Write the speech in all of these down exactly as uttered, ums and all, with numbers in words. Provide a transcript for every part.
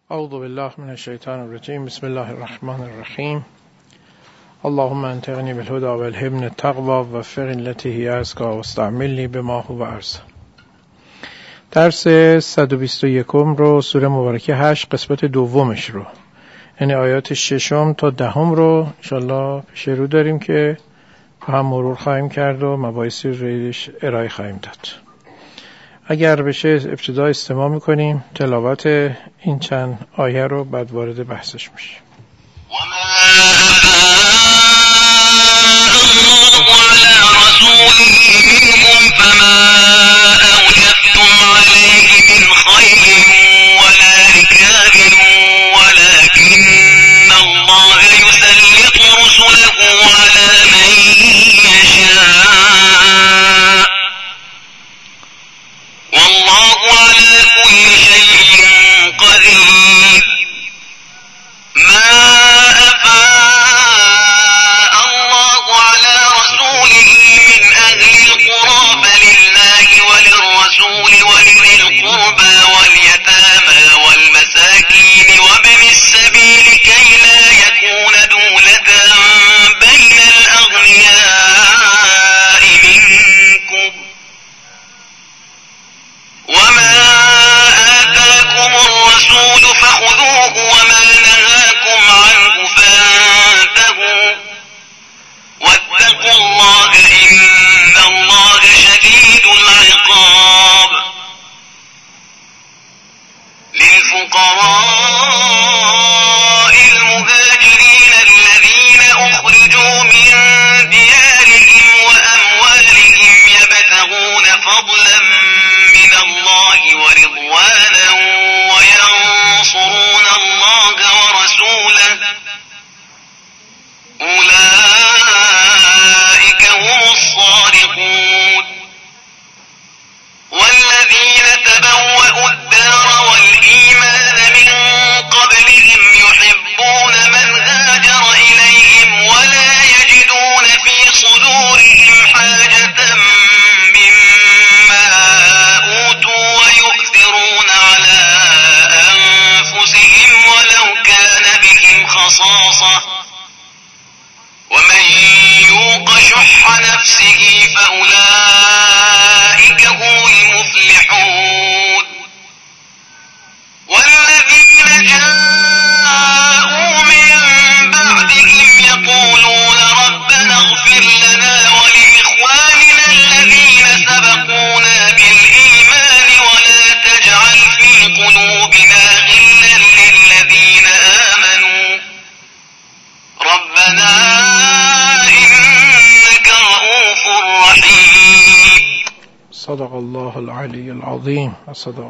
اعوذ بالله من الشیطان الرجیم. بسم الله الرحمن الرحیم. اللهم انطقنی بالهدى والحبن التقوى ووفقنی التي هي ازکى واستعملنی بما هو ارزق. درس صد و بیست و یک رو سوره مبارکه هشت قسمت دومش رو، یعنی آیات ششم تا دهم رو انشالله پیش رو داریم که با هم مرور خواهیم کرد و مباحثی رویش ارائه خواهیم داد. اگر بشه ابتدا استماع میکنیم تلاوت این چند آیه رو، بعد وارد بحثش میشیم. صدق الله العلی العظیم. صدق.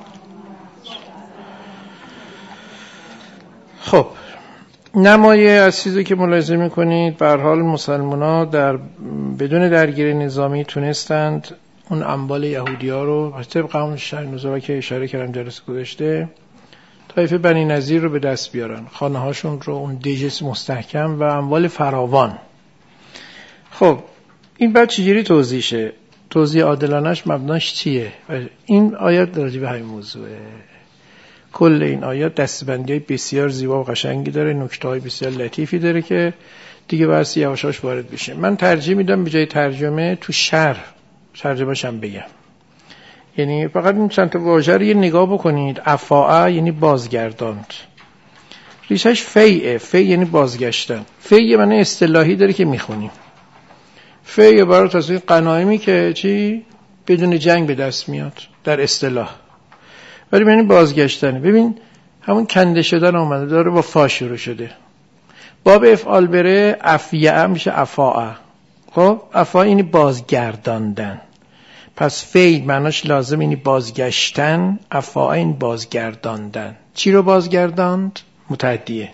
خب نمایه از چیزی که ملاحظه میکنید، به هر حال مسلمان‌ها در بدون درگیری نظامی تونستند اون اموال یهودی‌ها رو طبق همون شرح نزولا که اشاره کردم جلسه گذشته، طایفه بنی نظیر رو به دست بیارن، خانه هاشون رو، اون دژ مستحکم و اموال فراوان. خب این بعد چجوری توضیح شه؟ توضیح عادلانش مبناش چیه؟ این آیات راجع به همین موضوعه. کل این آیات دستبندی بسیار زیبا و قشنگی داره، نکته‌های بسیار لطیفی داره که دیگه بس یواشاش وارد بشه. من ترجیح میدم به جای ترجمه تو شرح ترجمه‌ش هم بگم. یعنی فقط این چند تا واژه رو یه نگاه بکنید. افاعه یعنی بازگرداند، ریشش فیعه، فیع یعنی بازگشتن. فیع یه معنی اصطلاحی داره که میخونیم. فیع عبارت از این غنایمی که چی بدون جنگ به دست میاد در اصطلاح، ولی یعنی بازگشتن. ببین همون کنده شدن اومده داره، با فا شروع شده. باب افعال بره افیعه میشه افاعه. خب افاعه یعنی بازگرداندن، پس فعل معناش لازم اینی بازگشتن، افاعه این بازگرداندن. چی رو بازگرداند؟ متعدیه.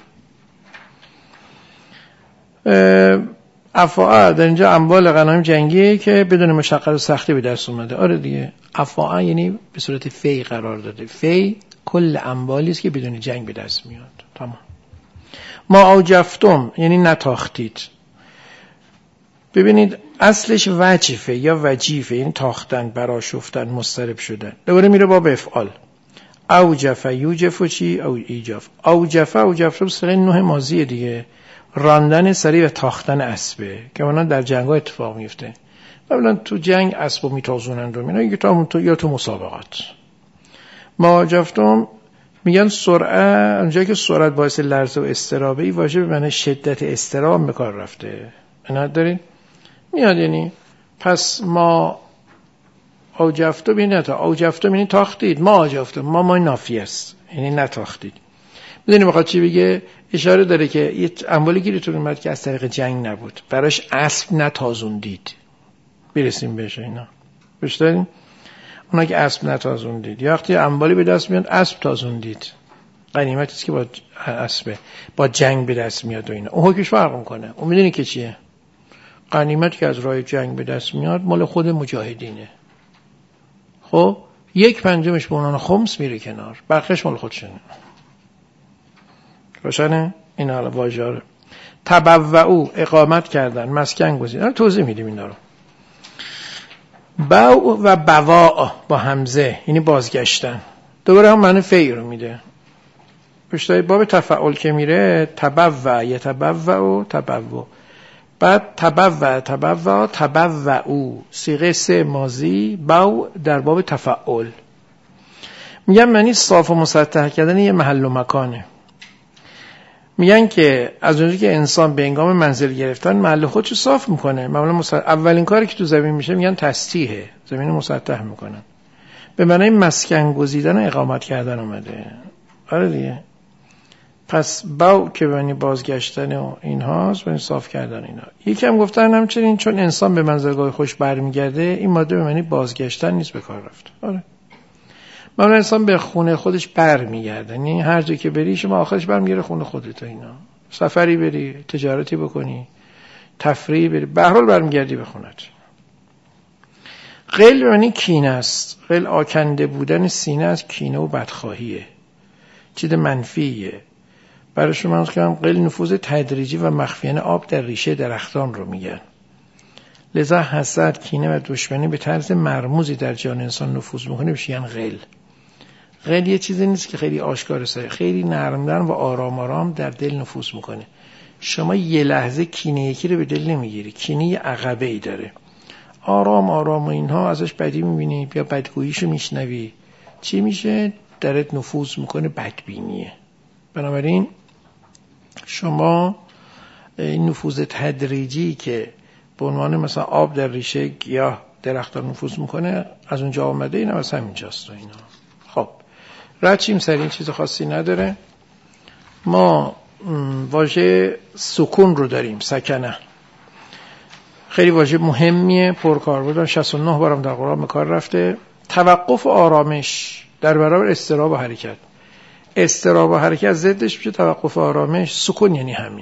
افاعه در اینجا اموال غنایم جنگیه که بدون مشقت و سختی به دست اومده. آره دیگه، افاعه یعنی به صورت فی قرار داده. فی کل اموالی است که بدون جنگ به دست میاد. تمام. ما اوجفتم یعنی نتاختید. ببینید اصلش وجفه یا وجیفه، یعنی تاختن، براشفتن، مضطرب شدن. دوباره میره باب افعال. اوجف یوجف و چی؟ او ایجاف. اوجف اوجف رو بسیقه نوح ماضیه دیگه، راندن سری و تاختن اسبه که اونا در جنگ‌ها اتفاق میفته. مثلا تو جنگ اسبو میتازونن رو مینا، یا تو یا تو مسابقات. ما جفتم میگن سرعت، اونجایی که سرعت باعث لرزه و اضطرابی واژه به معنی شدت اضطراب به کار رفته. اینا دارین میاد، یعنی پس ما اوجفتو ببینید، تا اوجفتو یعنی تاختید، ما اوجفتو ما ما نافی است، یعنی نتاختید. میدونی میخواد چی بگه؟ اشاره داره که یه اموالی گیرتون اومد که از طریق جنگ نبود، براش اسب نتازوندید. برسیم بهش اینا. بشترین اونا که اسب نتازوندید، یا وقتی اموالی به دست میاد اسب تازوندید، غنیمتی است که با اسب با جنگ به دست میاد و اینا، اون حکمش فرق میکنه. اون میدونی که چیه؟ غنیمتی که از راه جنگ به دست میاد مال خود مجاهدینه. خب یک پنجمش به عنوان خمس میره کنار، بقیش مال خودشونه. روشنه؟ این حالا واژه تبوؤ اقامت کردن، مسکن گزیدن، توضیح میدیم اینا رو. بو و بواء با همزه یعنی بازگشتن، دوباره هم معنی فعل رو میده. پشتای باب تفعول که میره تبوع یتبوع تبوع، بعد تبوع تبوع تبوؤ، صیغه سه ماضی، بو در باب تفعول. میگن معنی صاف و مسطح کردن یه محل و مکانه. میگن که از اونجایی که انسان به هنگام منزل گرفتن محل خودشو صاف میکنه، معمولا مسطح... اولین کاری که تو زمین میشه میگن تسطیحه، زمین مسطح میکنن، به معنی مسکن گزیدن و اقامت کردن اومده. آره دیگه. پس باو که معنی بازگشتن و اینهاست، معنی صاف کردن اینا. یکم گفتن همچنین چون انسان به منزلگاه خوش برمیگرده، این ماده به معنی بازگشتن نیست به کار رفت. آره. معمولا انسان به خونه خودش برمیگرده، یعنی هر جایی که بری شما آخرش برمیگره خونه خودت. اینا سفری بری، تجارتی بکنی، تفریح بری، به هر حال برمیگردی به خونت. غل یعنی کینه است. غل آکنده بودن سینه از کینه و بدخواهیه، چیز منفیه. برای شما از که هم غل نفوذ تدریجی و مخفیانه آب در ریشه درختان رو میگن. لذا حسد، کینه و دشمنی به طرز مرموزی در جان انسان نفوذ میکنه، بهش میگن غل. غل یه چیزی نیست که خیلی آشکار سه، خیلی نرمدن و آرام آرام در دل نفوذ میکنه. شما یه لحظه کینه یکی رو به دل نمیگیری، کینه یه عقبه ای داره، آرام آرام و اینها ازش بدی میبینی یا بدگوییشو میشنوی، چی میشه؟ درت نفوذ میکنه، بدبینیه. بنابراین شما این نفوذ تدریجی که به عنوان مثلا آب در ریشه گیاه درختان نفوذ میکنه از اونجا آمده، این هم از همینجاست و اینا. خب رچیم سر این چیز خاصی نداره. ما واژه سکون رو داریم، سکنه، خیلی واژه مهمیه، پرکار بودن، شصت و نه بارم در قرآن به کار رفته. توقف و آرامش در برابر اضطراب و حرکت. اضطراب و حرکت ضدش میشه توقف و آرامش. سکون یعنی همین.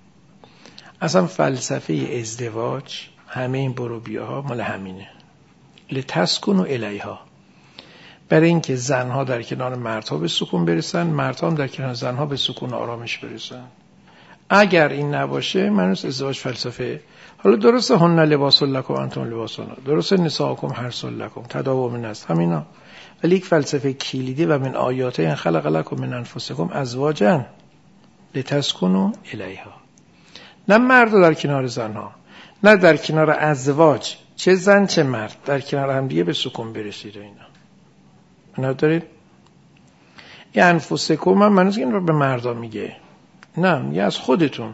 اصلا فلسفه ازدواج همه این برو بیاها مال همینه، لتسکنوا الیها، برای اینکه زنها در کنار مردها به سکون برسن، مردها هم در کنار زنها به سکون و آرامش برسن. اگر این نباشه معنیش ازدواج فلسفه. حالا درسته هن لباس لکم انتم لباس لهم، درسته نساءکم حرث لکم، تداوم النسل، همینا، ولی یک فلسفه کلیدی و من آیاته ان خلق لکم من انفسکم ازواجا لتسکنوا الیها. نه مرد در کنار زنها، نه در کنار ازواج، چه زن چه مرد در کنار هم دیگه به سکون برسید. اینا ندارید؟ این انفسکم هم منوز این رو به مردا میگه، نه میگه از خودتون.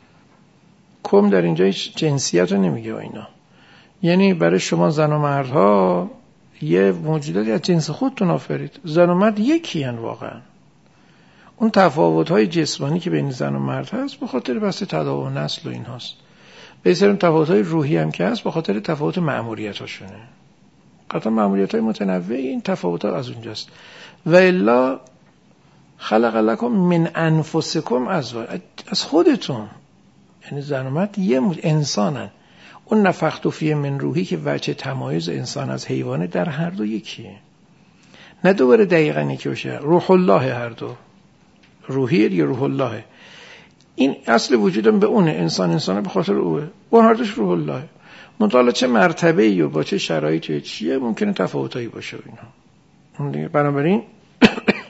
کم در اینجا هیچ جنسیت رو نمیگه و اینا، یعنی برای شما زن و مردها یه موجوداتی از جنس خودتون آفرید. زن و مرد یکی هن واقعا. اون تفاوت‌های جسمانی که بین زن و مرد هست به خاطر بس تداوم نسل و این هاست. به سرم تفاوت‌های روحی هم که هست به خاطر تفاوت مأموریت‌هاشونه. قطعا مأموریت‌های متنوعی، این تفاوت‌ها از اونجاست. و الا خلق لکم من انفسکم ازواج، از خودتون، یعنی زن و مرد یه انسانن. اون نفخت فیه من روحی که وجه تمایز انسان از حیوانه در هر دو یکیه، نه دوباره دقیقاً یکی باشه. روح الله هر دو، روحیه یا روح الله، این اصل وجودم به اونه. انسان انسانه به خاطر اوه، او هر دوش روح الله. مطالعه چه مرتبه‌ای و با چه شرایطی چیه ممکنه تفاوتایی باشه و اینا. بنابراین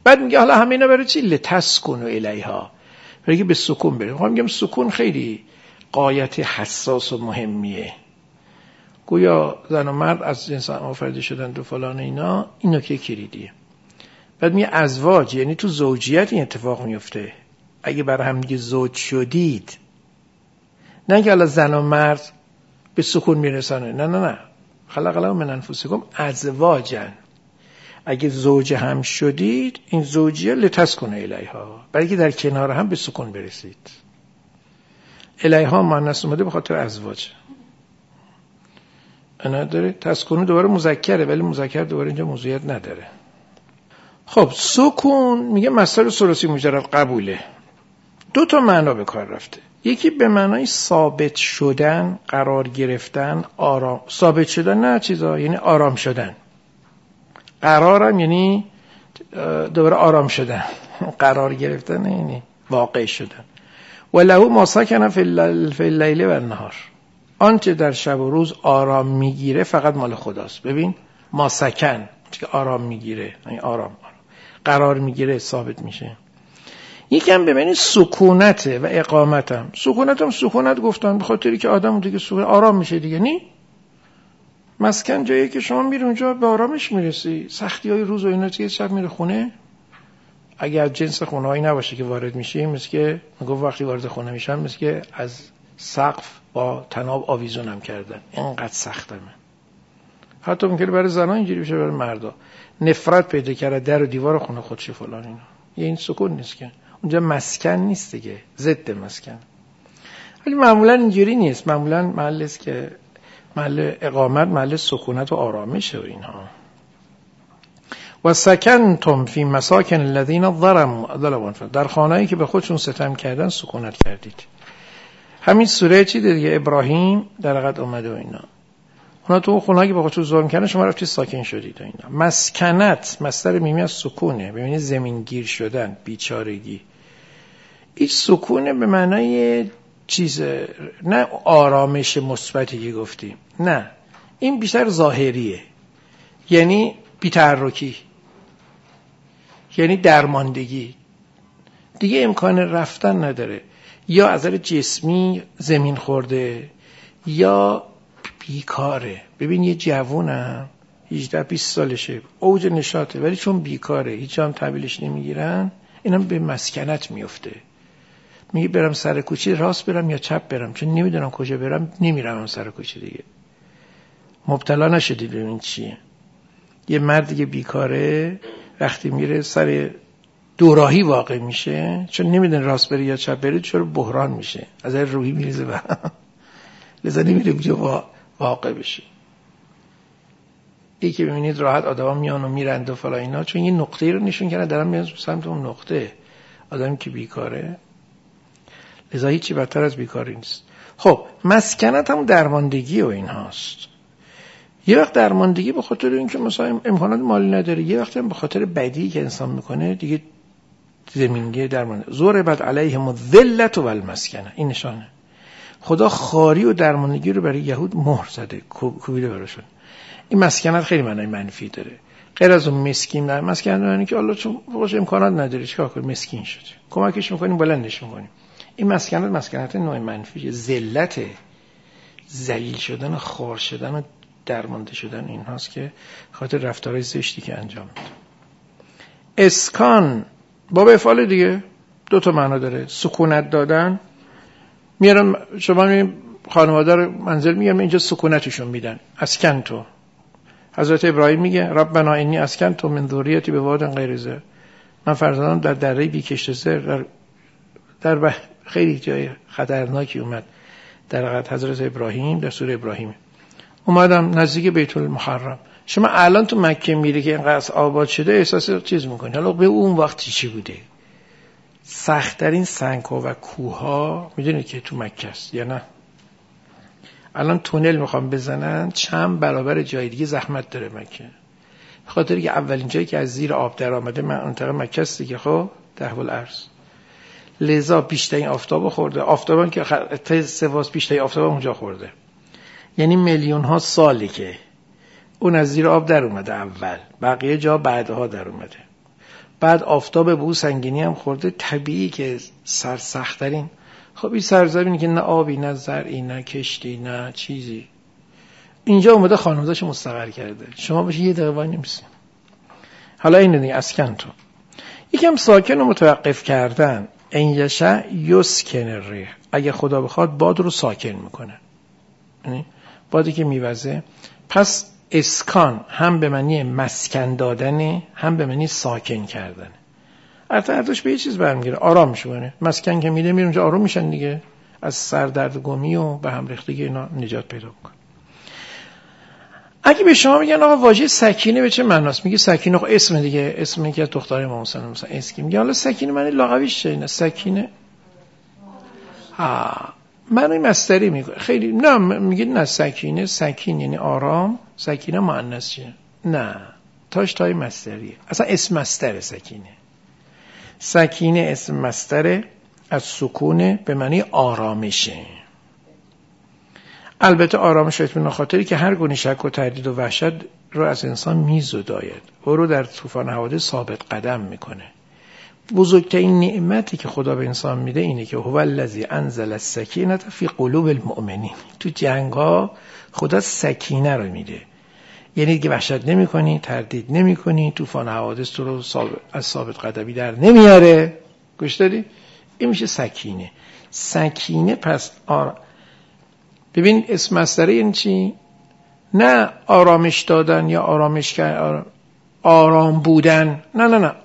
بعد میگه حالا همه اینا برای چی؟ لتسکنوا الیها، برای که به سکون بریم. خب میگم سکون خیلی غایت حساس و مهمیه. گویا زن و مرد از جنس هم آفریده شدن و فلان اینا، این نکته کلیدیه. بعد میگه ازواج، یعنی تو زوجیت این اتفاق میفته. اگه برای هم دیگه زوج شدید، نه که حالا زن و مرد به سکون میرسانه، نه نه نه، خلق لكم من انفسکم ازواجا، اگه زوج هم شدید این زوجیه لتسکنوا الیها، برای که در کنار هم به سکون برسید. الیها مؤنث اومده به خاطر ازواج، انا داره تسکون دوباره مذکره، ولی مذکر دوباره اینجا موضوعیت نداره. خب سکون میگه مصدر ثلاثی مجرد قبوله، دو تا معنا به کار رفته. یکی به معنای ثابت شدن، قرار گرفتن، آرام. ثابت شدن نه چیزا، یعنی آرام شدن. قرارم یعنی دوباره آرام شدن. قرار گرفتن یعنی واقع شدن. وله ما سکن فی اللیل و النهار، آنچه در شب و روز آرام میگیره فقط مال خداست. ببین ما سکن که آرام میگیره، یعنی آرام, آرام قرار میگیره، ثابت میشه. یکم به معنی سکونته و اقامتم. سکونتم سکونت گفتن به خاطری که آدم دیگه سکون آرام میشه دیگه. نی مسکن جایی که شما میری اونجا به آرامش میرسی. سختی های روز و اینا که شب میره خونه، اگر جنس خونه هایی نباشه که وارد میشی، مثل که میگم وقتی وارد خونه میشم مثل که از سقف با تناب آویزونم کردن، اینقدر سختمه. حتی ممکنه برای زنان اینجوری بشه، برای مردا نفرت پیدا کرده در و دیوار خونه خودش فلان اینا. یه این سکون نیست که اونجا مسکن نیست دیگه، ضد مسکن. ولی معمولا اینجوری نیست، معمولا محل است که محل اقامت، محل سکونت و آرامش و اینها. و سکنتم فی مساکن الذین ظلموا، در خانه‌ای که به خودشون ستم کردن سکونت کردید. همین سوره چی دیگه، ابراهیم در حقیقت اومده و اینا. اونا تو خونه‌ای که به خودشون ظلم کردن شما رفتید ساکن شدید و اینا. مسکنت مصدر میمی از سکونه، ببینید زمینگیر شدن، بیچارگی. این سکونه به معنای چیز، نه آرامش مثبتی که گفتیم، نه، این بیشتر ظاهریه، یعنی بی‌تحرکی، یعنی درماندگی، دیگه امکان رفتن نداره، یا از نظر جسمی زمین خورده یا بیکاره. ببین یه جوونم هجده بیست سالشه، اوج نشاطه، ولی چون بیکاره هیچ جام تحویلش نمیگیرن، اینم به مسکنت میفته. میگه برم سر کوچه، راست برم یا چپ برم، چون نمیدونم کجا برم، نمیرم سر کوچه دیگه. مبتلا نشدید ببین چیه. یه مردی که بیکاره وقتی میره سر دوراهی واقع میشه، چون نمیدونه راست بره یا چپ بره، چرا بحران میشه، از هر روحی میریزه و لذا نمیره بجا واقع بشه. ای که ببینید راحت آدما میان و میرند و فلا اینا، چون یه نقطه‌ای رو نشون کردن دارن میان سمت اون نقطه. آدمی که بیکاره، لذا هیچی بدتر از بیکاری نیست. خب مسکنت هم درماندگی و این هاست. یه وقت درماندگی به خاطر اینکه مثلا امکانات مالی نداره، یه وقت هم به خاطر بدی که انسان میکنه دیگه زمینگی درمان. ضربت علیهم الذلة والمسکنه، این نشانه. خدا خاری و درماندگی رو برای یهود مهر زده، کوبیده براشون. این مسکنت خیلی معنای منفی داره. غیر از اون مسکین، نه مسکن معنی که الله چون باشه امکانات نداره چیکار کنه، مسکین شده، کمکش میکنیم، بلندش میکنیم. این مسکنت مسکنت نوع منفیه، ذلت، ذلیل شدن، خار شدن و درمانده شدن این هاست که خاطر رفتارهای زشتی که انجام میده. اسکان باب افعال دیگه دو تا معنا داره. سکونت دادن، میارن شما میبینید خانواده رو منزل میگم اینجا سکونتشون میدن. اسکن تو، حضرت ابراهیم میگه ربنا انی اسکن تو من ذریتی به واد غیر ذی، من فرزندانم در دره بی کشت زر، در, در خیلی جای خطرناکی اومد. در حقیقت حضرت ابراهیم در سوره ابراهیم اومدم نزدیک بیت المحرم. شما الان تو مکه میری که اینقدر آباد شده احساس چیز میکنی، حالا به اون وقتی چی بوده؟ سخت‌ترین سنگ‌ها و کوه‌ها میدونید که تو مکه است یا نه؟ الان تونل میخوام بزنن چند برابر جای دیگه زحمت داره مکه، به خاطر که اولین جایی که از زیر آب در آمده منطقه مکه است دیگه. خب دهو الارض، لذا بیشترین آفتاب خورده، آفتابان که خط سواس بیشترین آفتاب اونجا خورده، یعنی میلیون ها سالی که اون از زیر آب در اومده اول، بقیه جا بعدها در اومده. بعد آفتاب به او سنگینی هم خورده، طبیعی که سرسخت‌ترین. خب این سرزمینی که نه آبی نه زرعی نه کشتی نه چیزی، اینجا اومده خانواده‌اش مستقر کرده، شما بهش یه دقیقه وای نمی‌سین. حالا اینه دیگه، اسکن تو یکم ساکن و متوقف کردن. این یشاء یسکن الریح، اگه خدا بخواد باد رو ساکن میکنه، یعنی بادی که میوزه. پس اسکان هم به معنی مسکن دادنه، هم به معنی ساکن کردنه. البته ارتش به یه چیز برمیگره، آرام میشه. مسکن که میده میره اونجا آروم میشن دیگه، از سردرگمی و به هم ریختگی اینا نجات پیدا میکنه. اگه به شما میگن آقا واژه سکینه به چه معناست، میگه سکینه خب اسم دیگه، اسمی که دختر امام حسین مثلا اسکی میگه، حالا سکینه معنی لغویش چیه؟ نه سکینه ها معنی مصدری میگه. خیلی نه میگه نه سکینه، سکین یعنی آرام، سکینه مؤنث چیه؟ نه تاش تای مصدریه، اصلا اسم مصدر سکینه. سکینه اسم مصدر از سکونه به معنی آرامشه. البته آرامش و اطمینان خاطری که هر گونه شک و تردید و وحشت رو از انسان میزداید، او رو در طوفان حوادث ثابت قدم میکنه. بزرگترین نعمتی که خدا به انسان میده اینه که هو الذی انزل السکینه فی قلوب المؤمنین. تو جنگ‌ها خدا سکینه رو میده، یعنی دیگه وحشت نمی‌کنی، تردید نمی‌کنی، طوفان حوادث تو رو ثابت از ثابت قدمی در نمیاره. گوش دادی؟ این میشه سکینه. سکینه پس آر... ببین اسم مصدره یعنی چی؟ نه آرامش دادن یا آرامش کردن، آرام بودن، نه نه نه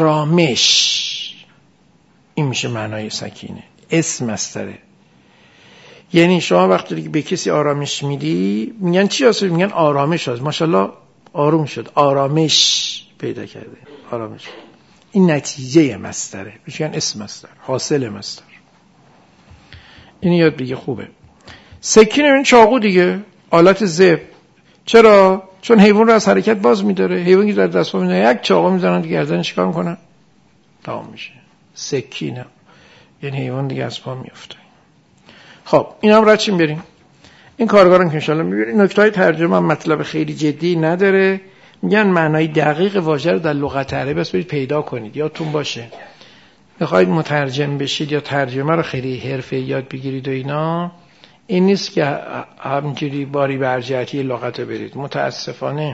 آرامش. این میشه معنای سکینه، اسم مصدره. یعنی شما وقتی که به کسی آرامش میدی میگن چی هست؟ میگن آرامش هست، ماشاءالله آروم شد، آرامش پیدا کرده، آرامش. این نتیجه مصدره، میگن اسم مصدر، حاصل مصدر. این یاد بگی خوبه. سکینه این چاقو دیگه، آلت ذبح. چرا؟ چون حیوان رو از حرکت باز می‌داره. حیوانی در دست پا می‌زنه، یک چاقو می‌زنن دیگه گردنش چیکار می‌کنن؟ تمام میشه. سکینه یعنی حیوان دیگه از پا میفته. خب این هم رد چیم بریم. این کارگاران که انشالله می‌بینید نکته‌های ترجمه هم مطلب خیلی جدی نداره. میگن معنای دقیق واژه رو در لغت عربی بس برید پیدا کنید، یادتون باشه. می‌خواید مترجم بشید یا ترجمه رو خیلی حرفه‌ای یاد بگیرید و اینا، این نیست که همینجوری باری برجعتی لغت برید. متاسفانه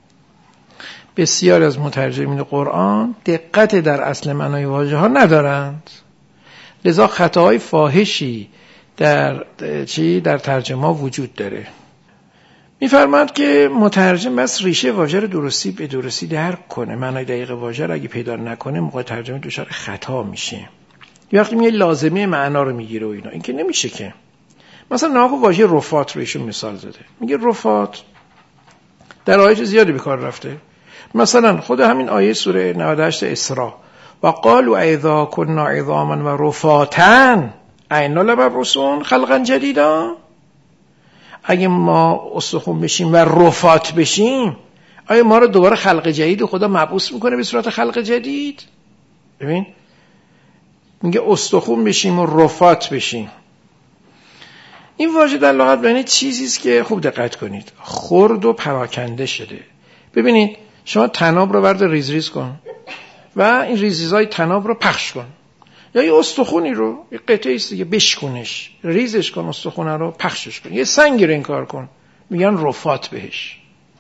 بسیار از مترجمین قرآن دقت در اصل معنای واژه ها ندارند، لذا خطاهای فاحشی در چی در ترجمه وجود داره. میفرماد که مترجم بس ریشه واژه رو درستی به درستی درک کنه، معنای دقیق واژه رو اگه پیدا نکنه موقع ترجمه دچار خطا میشه. یه وقتی میگه لازمه معنا رو میگیره و اینا، این که نمیشه که. مثلا ناقو واژه رفات رو ایشون مثال زده، میگه رفات در آیات زیادی به کار رفته. مثلا خود همین آیه سوره نود و هشت اسراء، و قالوا اذا كنا عظاما و رفاتا اینا لمبعوثون خلقا جدیدا. اگه ما استخوان بشیم و رفات بشیم، آیا ما رو دوباره خلق جدید خدا مبعوث میکنه به صورت خلق جدید؟ ببین میگه استخوان بشیم و رفات بشیم. این واژه در لغت معنی چیزی است که خوب دقت کنید، خرد و پراکنده شده. ببینید شما طناب رو برد ریز ریز کن و این ریزیزهای طناب رو پخش کن، یا یه استخونی رو یه قطعه است دیگه بشکنش، ریزش کن، استخونه رو پخشش کن، یه سنگی رو این کار کن، میگن رفات بهش.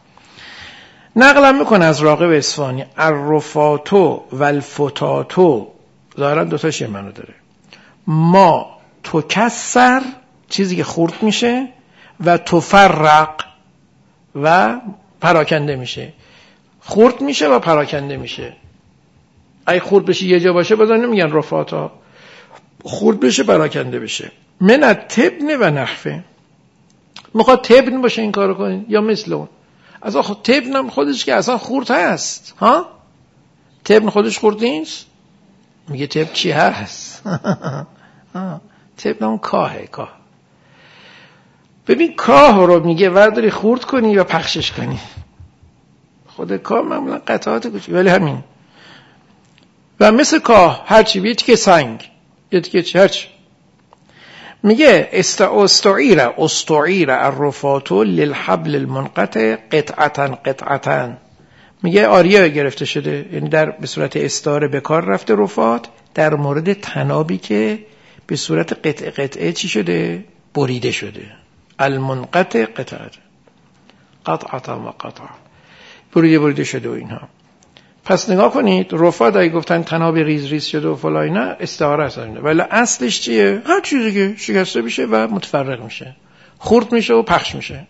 نقلم میکنه از راغب اصفهانی، الرفاتو و الفتاتو ظاهرا دوتاش یه معنی داره. ما تکسر چیزی که خورد میشه و تفرق و پراکنده میشه، خورد میشه و پراکنده میشه. اگه خورد بشه یه جا باشه بازم نمیگن رفاتا، خورد بشه پراکنده بشه. من التبن و نحفه، میخواد تبن باشه این کارو کنین یا مثل اون. از آخه تبن هم خودش که اصلا خورد هست ها، تبن خودش خورد نیست. میگه تبن چی هست؟ تبن هم کاهه، کاه. ببین کاه رو میگه ورداری خورد کنی یا پخشش کنی. خود کاه معمولا قطعات کوچیک، ولی همین. و مثل کاه هرچی بیت که سنگ بیت که چی هرچی. میگه استعیر استعیر الرفاتو للحبل المنقطع قطعتا قطعتا، میگه آریه گرفته شده، یعنی در به صورت استعاره به کار رفته رفات در مورد تنابی که به صورت قطعه قطعه چی شده؟ بریده شده. المنقطع قطعه قطعه و قطعه بریده بریده شده و اینها. پس نگاه کنید رفات اگه گفتن تناب ریز ریز شده و فلان اینا استعاره است، ولی اصلش چیه؟ هر چیزی که شکسته میشه و متفرق میشه، خرد میشه و پخش میشه.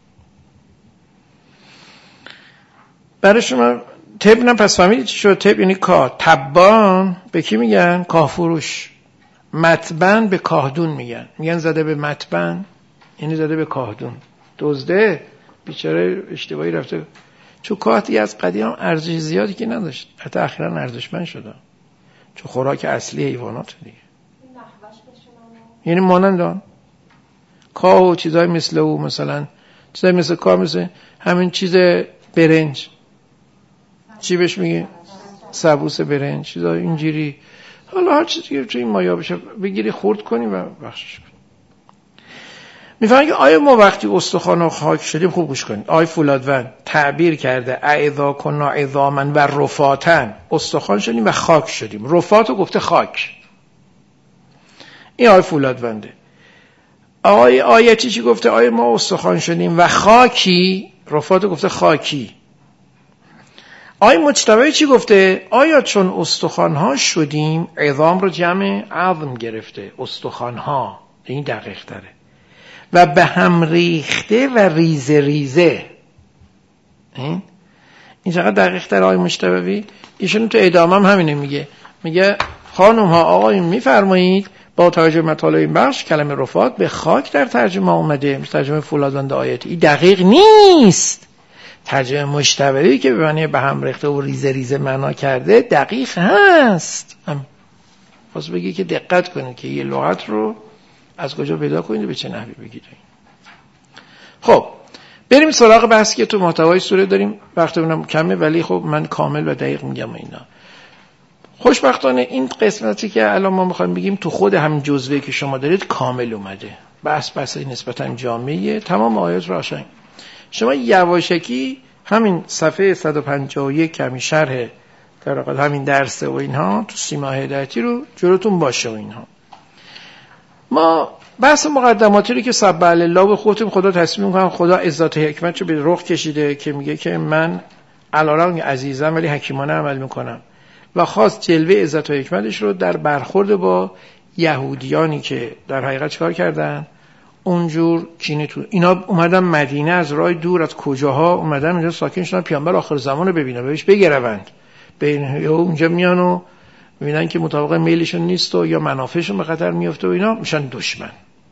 برای شما تب نه پس فهمیدید چی شد؟ تب یعنی کاه. تبان به کی میگن؟ کاه فروش. متبن به کاهدون میگن. میگن زده به متبن یعنی زده به کاهدون. دزده بیچاره اشتباهی رفته، چون کاه دیگه از قدیم ارزش زیادی که نداشت، حتی اخیراً ارزشمند شده چون خوراک اصلی حیوانات دیگه. یعنی مانند آن کاه و چیزای مثل او، مثلا چیزای مثل کاه مثل همین چیز برنج، چی بهش میگه؟ سبوس برنج، چیزای اینجوری. حالا هر چیزی که توی این مایا بشه بگیری خورد کنی و بخشش کنی. میفهمید که آیا ما وقتی استخوان و خاک شدیم، خوب گوش کنید، آی فولادوند تعبیر کرده اعضا کنا عظاما و رفاتن، استخوان شدیم و خاک شدیم. رفاتو گفته خاک. این آی فولادونده. آی آیتی چی گفته؟ آیا ما استخوان شدیم و خاکی، رفاتو گفته خاکی. آی مجتبی چی گفته؟ آیا چون استخوان‌ها شدیم، عظام رو جمع عظم گرفته، استخوان‌ها، این دقیق تره، و به هم ریخته و ریزه ریزه. این این چقدر دقیق تره آی مجتبی؟ ایشون تو ادامه هم همینه میگه. میگه خانم ها آقایون میفرمایید با توجه به مطالب این بخش کلمه رفات به خاک در ترجمه آمده، ترجمه فولادوند آیتی. این دقیق نیست. ترجمه مجتبی که به معنی به هم ریخته و ریزه ریزه معنا کرده دقیق هست. پس بگی که دقت کنید که یه لغت رو از کجا پیدا کنید و به چه نحوی بگید. خب بریم سراغ بحثی که تو محتوای سوره داریم. وقتمون کمه ولی خب من کامل و دقیق میگم اینا. خوشبختانه این قسمتی که الان ما میخوایم بگیم تو خود همین جزوه که شما دارید کامل اومده. بحث بحث نسبتاً جامعه، تمام آیات رو آشنگ. شما یواشکی همین صفحه صد و پنجاه و یک همین شرح در واقع همین درس و اینها تو سیما هدایتی رو جلوتون باشه و اینها. ما بحث مقدماتی رو که سبح الله به خودتون خدا تصمیم می‌کنم، خدا عزت حکمت رو به رخ کشیده که میگه که من علارغم عزیزم ولی حکیمانه عمل میکنم و خاص جلوه عزت و حکمتش رو در برخورد با یهودیانی که در حقیقت چیکار کردن؟ اونجور کینه تو اینا اومدن مدینه از راه دور، از کجاها اومدن اونجا ساکن شدن، پیامبر آخر زمان رو ببینن، بهش بگروند. بین یا اونجا میان و میبینن که مطابق میلشون نیست و یا منافعشون به خطر میفته و اینا میشن دشمن.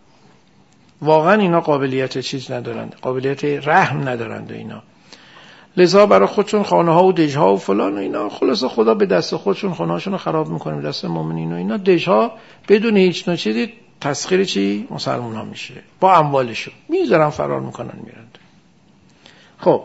واقعا اینا قابلیت چیز ندارند، قابلیت رحم ندارند و اینا. لذا برای خودشون خانه ها و دژ ها و فلان و اینا، خلاص خدا به دست خودشون خانه هاشون رو خراب میکنه، به دست مؤمنین و اینا. دژ ها بدون هیچ نوع چیزی تسخیر چی؟ مسلمان ها میشه، با اموالشون میذارن فرار میکنن میرن. خب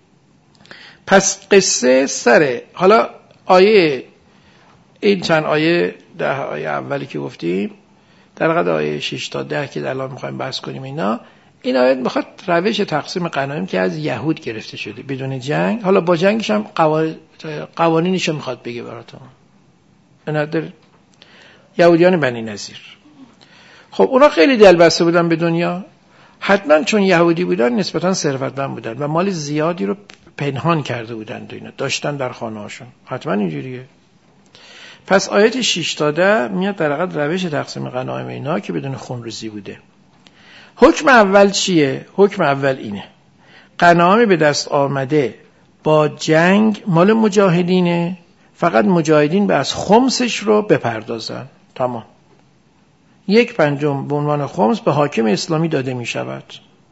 پس قصه سره. حالا آیه این چند آیه ده آیه اولی که گفتیم در قد آیه شش تا ده که الان میخوایم بحث کنیم اینا، این آیه میخواد روش تقسیم غنایم که از یهود گرفته شده بدون جنگ، حالا با جنگش هم قوانینش رو میخواد بگه براتون. بنادر یهودیان بنی نظیر، خب اونا خیلی دلبسته بودن به دنیا، حتما چون یهودی بودن نسبتا ثروتمند بودن و مال زیادی رو پنهان کرده بودن و اینا داشتن در خانه هاشون، حتما اینجوریه. پس آیت شش تا ده میاد در حقیقت روش تقسیم غنایم اینا که بدون خونریزی بوده. حکم اول چیه؟ حکم اول اینه غنایم به دست آمده با جنگ مال مجاهدینه، فقط مجاهدین به از خمسش رو بپردازن. تمام. یک پنجم به عنوان خمس به حاکم اسلامی داده می شود.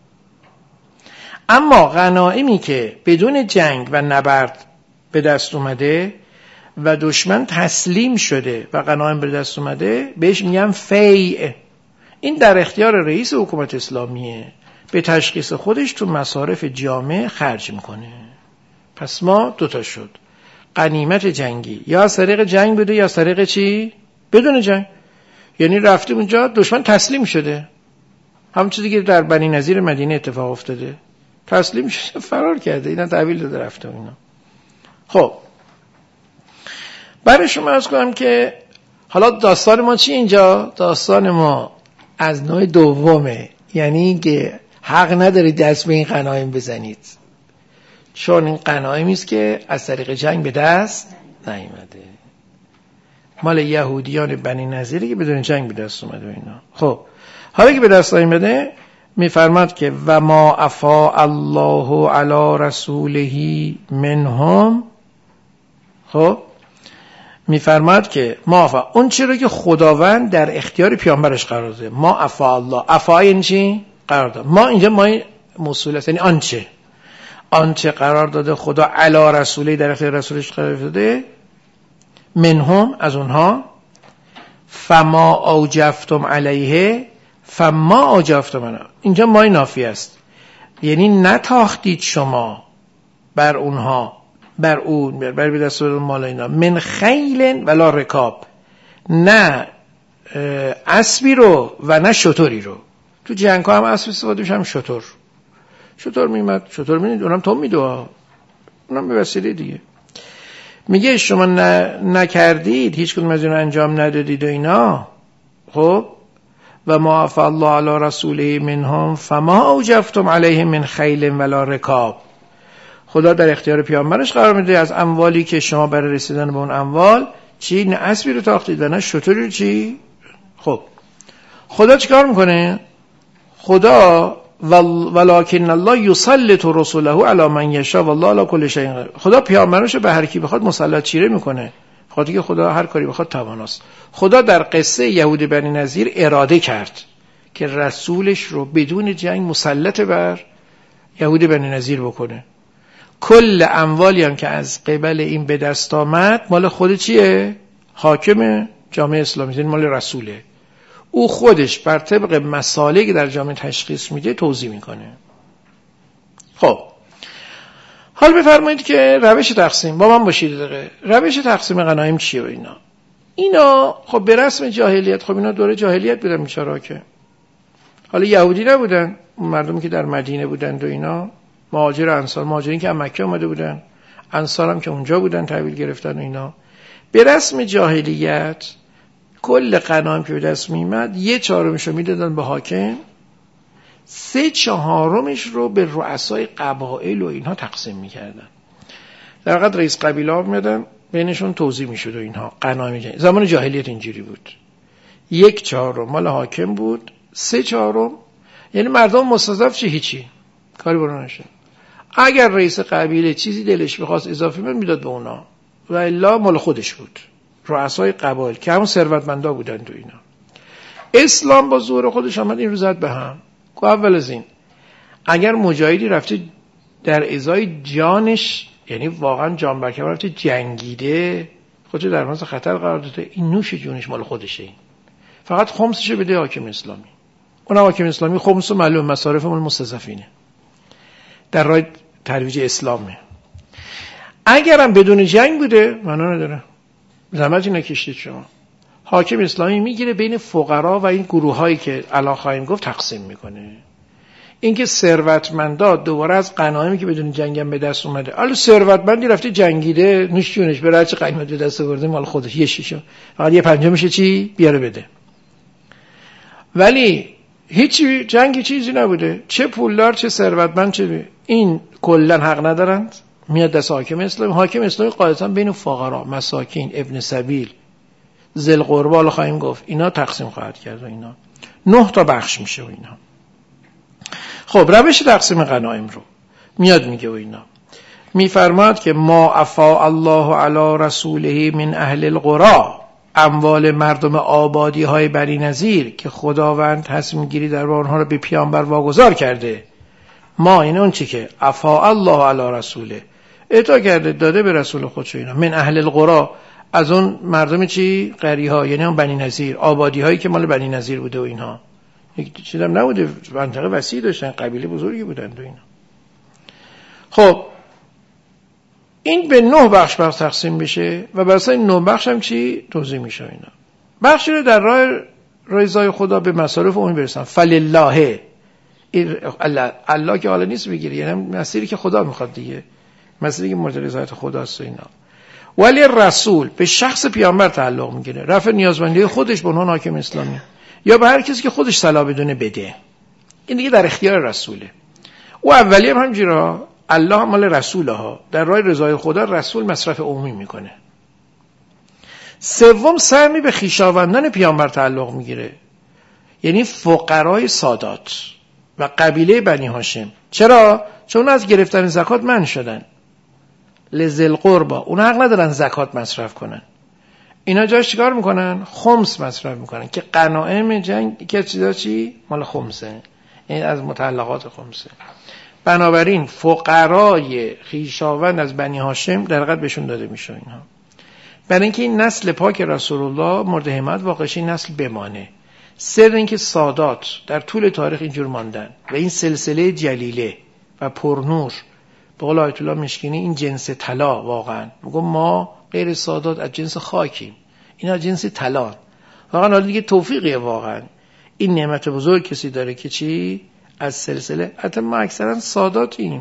اما غنایمی که بدون جنگ و نبرد به دست اومده و دشمن تسلیم شده و غنایم به دست اومده بهش میگن فیع. این در اختیار رئیس حکومت اسلامیه، به تشخیص خودش تو مصارف جامع خرج میکنه. پس ما دوتا شد، غنیمت جنگی یا از طریق جنگ بوده یا از طریق چی؟ بدون جنگ. یعنی رفته اونجا دشمن تسلیم شده، همون چیزی که در بنی نظیر مدینه اتفاق افتاده، تسلیم شده فرار کرده، اینا تحویل داده رفته اینا. خب برای شما عرض کنم که حالا داستان ما چی اینجا؟ داستان ما از نوع دومه، یعنی که حق ندارید دست به این غنایم بزنید، چون این غنایمی است که از طریق جنگ به دست نیامده، مال یهودیان بنی نظیری که بدون جنگ به دست اومده و اینا. خب حالا که به دست نیامده میفرماد که و ما افا الله علی رسوله منهم، خب میفرماد که ما افا اون چیزی رو که خداوند در اختیار پیامبرش قرار داده، ما افا الله، افا این چی قرار داد، ما اینجا ما موصول است، یعنی آنچه آنچه قرار داده خدا علی رسوله در اختیار رسولش قرار داده، منهم از اونها، فما اوجفتم علیه فما اوجفتم علیه، اینجا مای نافی است، یعنی نتاختید شما بر اونها، بر اون بر به دست مال اینا، من خیل ولا رکاب، نه اسبی رو و نه شتری رو. تو جنگ ها هم اسب استفاده میشه، هم شتر، شتر میمد، شتر میدید اونم تو میدو، اونم به وسیله دیگه. میگه شما نکردید، هیچ کدوم از این انجام ندادید و اینا. خب و ما عفا الله علی رسوله منهم فما اوجفتم علیه من خیل ولا رکاب، خدا در اختیار پیامبرش قرار میده از اموالی که شما برای رسیدن به اون اموال چی نه اسبی رو تاختید و نه شتری رو چی. خب خدا چیکار میکنه؟ خدا ولکن الله یسلط رسوله علی من یشاء والله علی کل شیء قدیر، خدا پیامبرش رو به هر کی بخواد مسلط چیره میکنه، خاطر که خدا هر کاری بخواد تواناست. خدا در قصه یهود بنی نظیر اراده کرد که رسولش رو بدون جنگ مسلط بر یهود بنی نظیر بکنه. کل اموالی هم که از قبل این به دست آمد مال خود چیه؟ حاکم جامعه اسلامی، یعنی مال رسوله. او خودش بر طبق مسائلی که در جامعه تشخیص میده توضیح میکنه. خب حال بفرمایید که روش تقسیم، با من باشید دقیقه، روش تقسیم غنایم چیه و اینا اینا خب به رسم جاهلیت، خب اینا دوره جاهلیت بودن بیچاره‌ها، که حالا یهودی نبودن، مردمی که در مدینه بودند و اینا، مهاجر انصار، مهاجرین که از مکه اومده بودن، انصار هم که اونجا بودن تحویل گرفتن و اینا. به رسم جاهلیت کل غنایم که به دست میمد یه چهارمش رو میدادن به حاکم، سه چهارمش رو به رؤسای قبایل و اینها تقسیم میکردن. در واقع رئیس قبیله ها میادن بینشون توزیع میشد و اینها. غنایم جاهلیت زمان جاهلیت اینجوری بود، یک چهارم مال حاکم بود، سه چهارم یعنی مردم مستضعف چه هیچی کاری برون نشه. اگر رئیس قبیله چیزی دلش بخواست اضافه میداد به اونا و الا مال خودش بود. رؤسای قبایل که همون ثروتمندا بودن تو اینا. اسلام با زور خودش آمد این رو زد به هم. که اول از این اگر مجاهدی رفته در ازای جانش، یعنی واقعا جان برکبر رفته جنگیده، خودش در معرض خطر قرار داده، این نوش جونش مال خودشه، این فقط خمسش بده حاکم اسلامی. اون حاکم اسلامی خمس و معلوم مصارف مال مستضعفینه در راه ترویج اسلامه. اگرم بدون جنگ بوده معنا نداره، زحمتی نکشید شما. حاکم اسلامی میگیره بین فقرا و این گروه هایی که الان خواهیم گفت تقسیم میکنه. اینکه ثروتمندا دوباره از غنایمی که بدون جنگم به دست اومده، حالا ثروتمندی رفته جنگیده نوش جونش، بره چه قیمت به دست آورده مال خودش، یه شیشم فقط یه پنجمش چی بیاره بده. ولی هیچ جنگی چیزی نبوده، چه پولدار چه ثروتمند چه بی. این کلا حق ندارند، میاد دست حاکم اسلامی. حاکم اسلامی قاعدتا بین فقرا، مساکین، ابن سبیل، ذل قربا رو خواهیم گفت اینا تقسیم خواهد کرد و اینا نه تا بخش میشه و اینا. خب روش تقسیم غنایم رو میاد میگه و اینا میفرماد که ما افا الله علی رسوله من اهل القرى، اموال مردم آبادی های بنی نظیر که خداوند تصمیم گیری در اونها رو به پیامبر واگذار کرده. ما این اون چی که افا الله علی رسوله اعطا کرده داده به رسول خودش اینا، من اهل القرى از اون مردم چی قریه ها، یعنی اون بنی نظیر، آبادی هایی که مال بنی نظیر بوده و اینها، یک چیز هم نبوده، منطقه وسیع داشتن، قبیله بزرگی بودن و اینا. خب این به نه بخش بخش تقسیم بشه و بسای نه بخش هم چی توضیح میشه اینا. بخشی رو در راه رضای خدا به مصارف اون برسن، فلله الله, الله که حالا نیست بگیری، یعنی مسیری که خدا میخواد دیگه، مسئله که مورد رضایت خداست و اینا. ولی رسول به شخص پیامبر تعلق میگیره، رفع نیازمندی خودش به عنوان حاکم اسلامی یا به هر کسی که خودش صلاح بدونه بده، این دیگه در اختیار رسوله. او اولی هم همینجوره، الله هم مال رسوله ها، در راه رضای خدا رسول مصرف عمومی میکنه. سوم سهمی به خویشاوندان پیامبر تعلق میگیره، یعنی فقرای سادات و قبیله بنی هاشم. چرا؟ چون از گرفتن زکات منع شدن. لذل قربا، اون حق ندارن زکات مصرف کنن. اینا جاش چیکار میکنن؟ خمس مصرف میکنن که غنایم جنگ که چیزا چی؟ مال خمسه، این از متعلقات خمسه. بنابراین فقرای خویشاوند از بنی هاشم در حقیقت بهشون داده میشه اینها. برای اینکه این نسل پاک رسول الله مورد حمایت واقعی نسل بمانه. سر اینکه سادات در طول تاریخ اینجور ماندن و این سلسله جلیله و پرنور، به قول آیت الله مشکینی این جنس طلا، واقعا میگم ما غیر سادات از جنس خاکیم، اینا جنس طلا. واقعا حالا دیگه توفیقیه، واقعا این نعمت بزرگ کسی داره که چی از سلسله. حتی ما اکثرا ساداتیم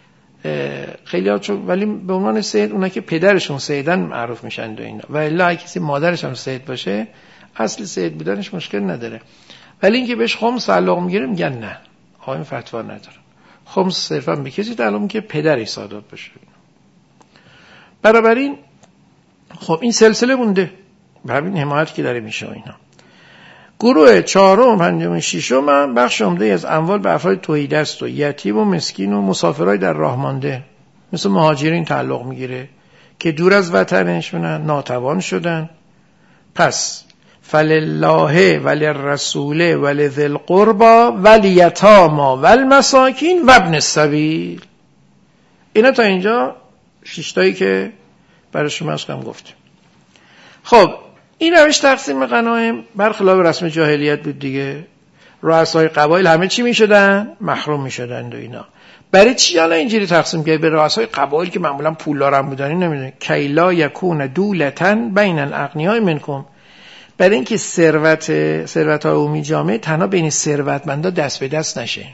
خیلی ها، چون ولی به عنوان سید اونا که پدرشون سیدن معروف میشن و اینا، و الا کسی مادرش هم سید باشه اصل سید بودنش مشکل نداره. ولی اینکه بهش خمس تعلق میگیره میگن نه، آقای فتوا نداره. خمس صرفا به کسی تعلق میگیره که پدرش سادات باشه. بنابراین خب این سلسله مونده به همین حمایت که داره میشه اینا. گروه چهارم، پنجم، ششم هم بخش عمده از اموال به افراد تهیدست و یتیم و مسکین و مسافرای در راه مانده مثل مهاجرین تعلق میگیره که دور از وطنشونن، ناتوان شدن. پس فلله وللرسول ولذی القربى والیتامی والمساکین وابن السبیل. اینا تا اینجا شش تایی که برای شما هم گفتیم. خب این روش تقسیم غنایم برخلاف رسم جاهلیت بود دیگه. رؤسای قبایل همه چی میشدن؟ محروم میشدن و اینا. برای چی حالا اینجوری تقسیم کرد؟ به رؤسای قبایل که معمولا پولدارم بودن نمیدونه کیلا یکون دولتن بین الاغنیاء منکم، برای اینکه ثروت ثروت عمومی جامعه تنها بین ثروتمندا دست به دست نشه.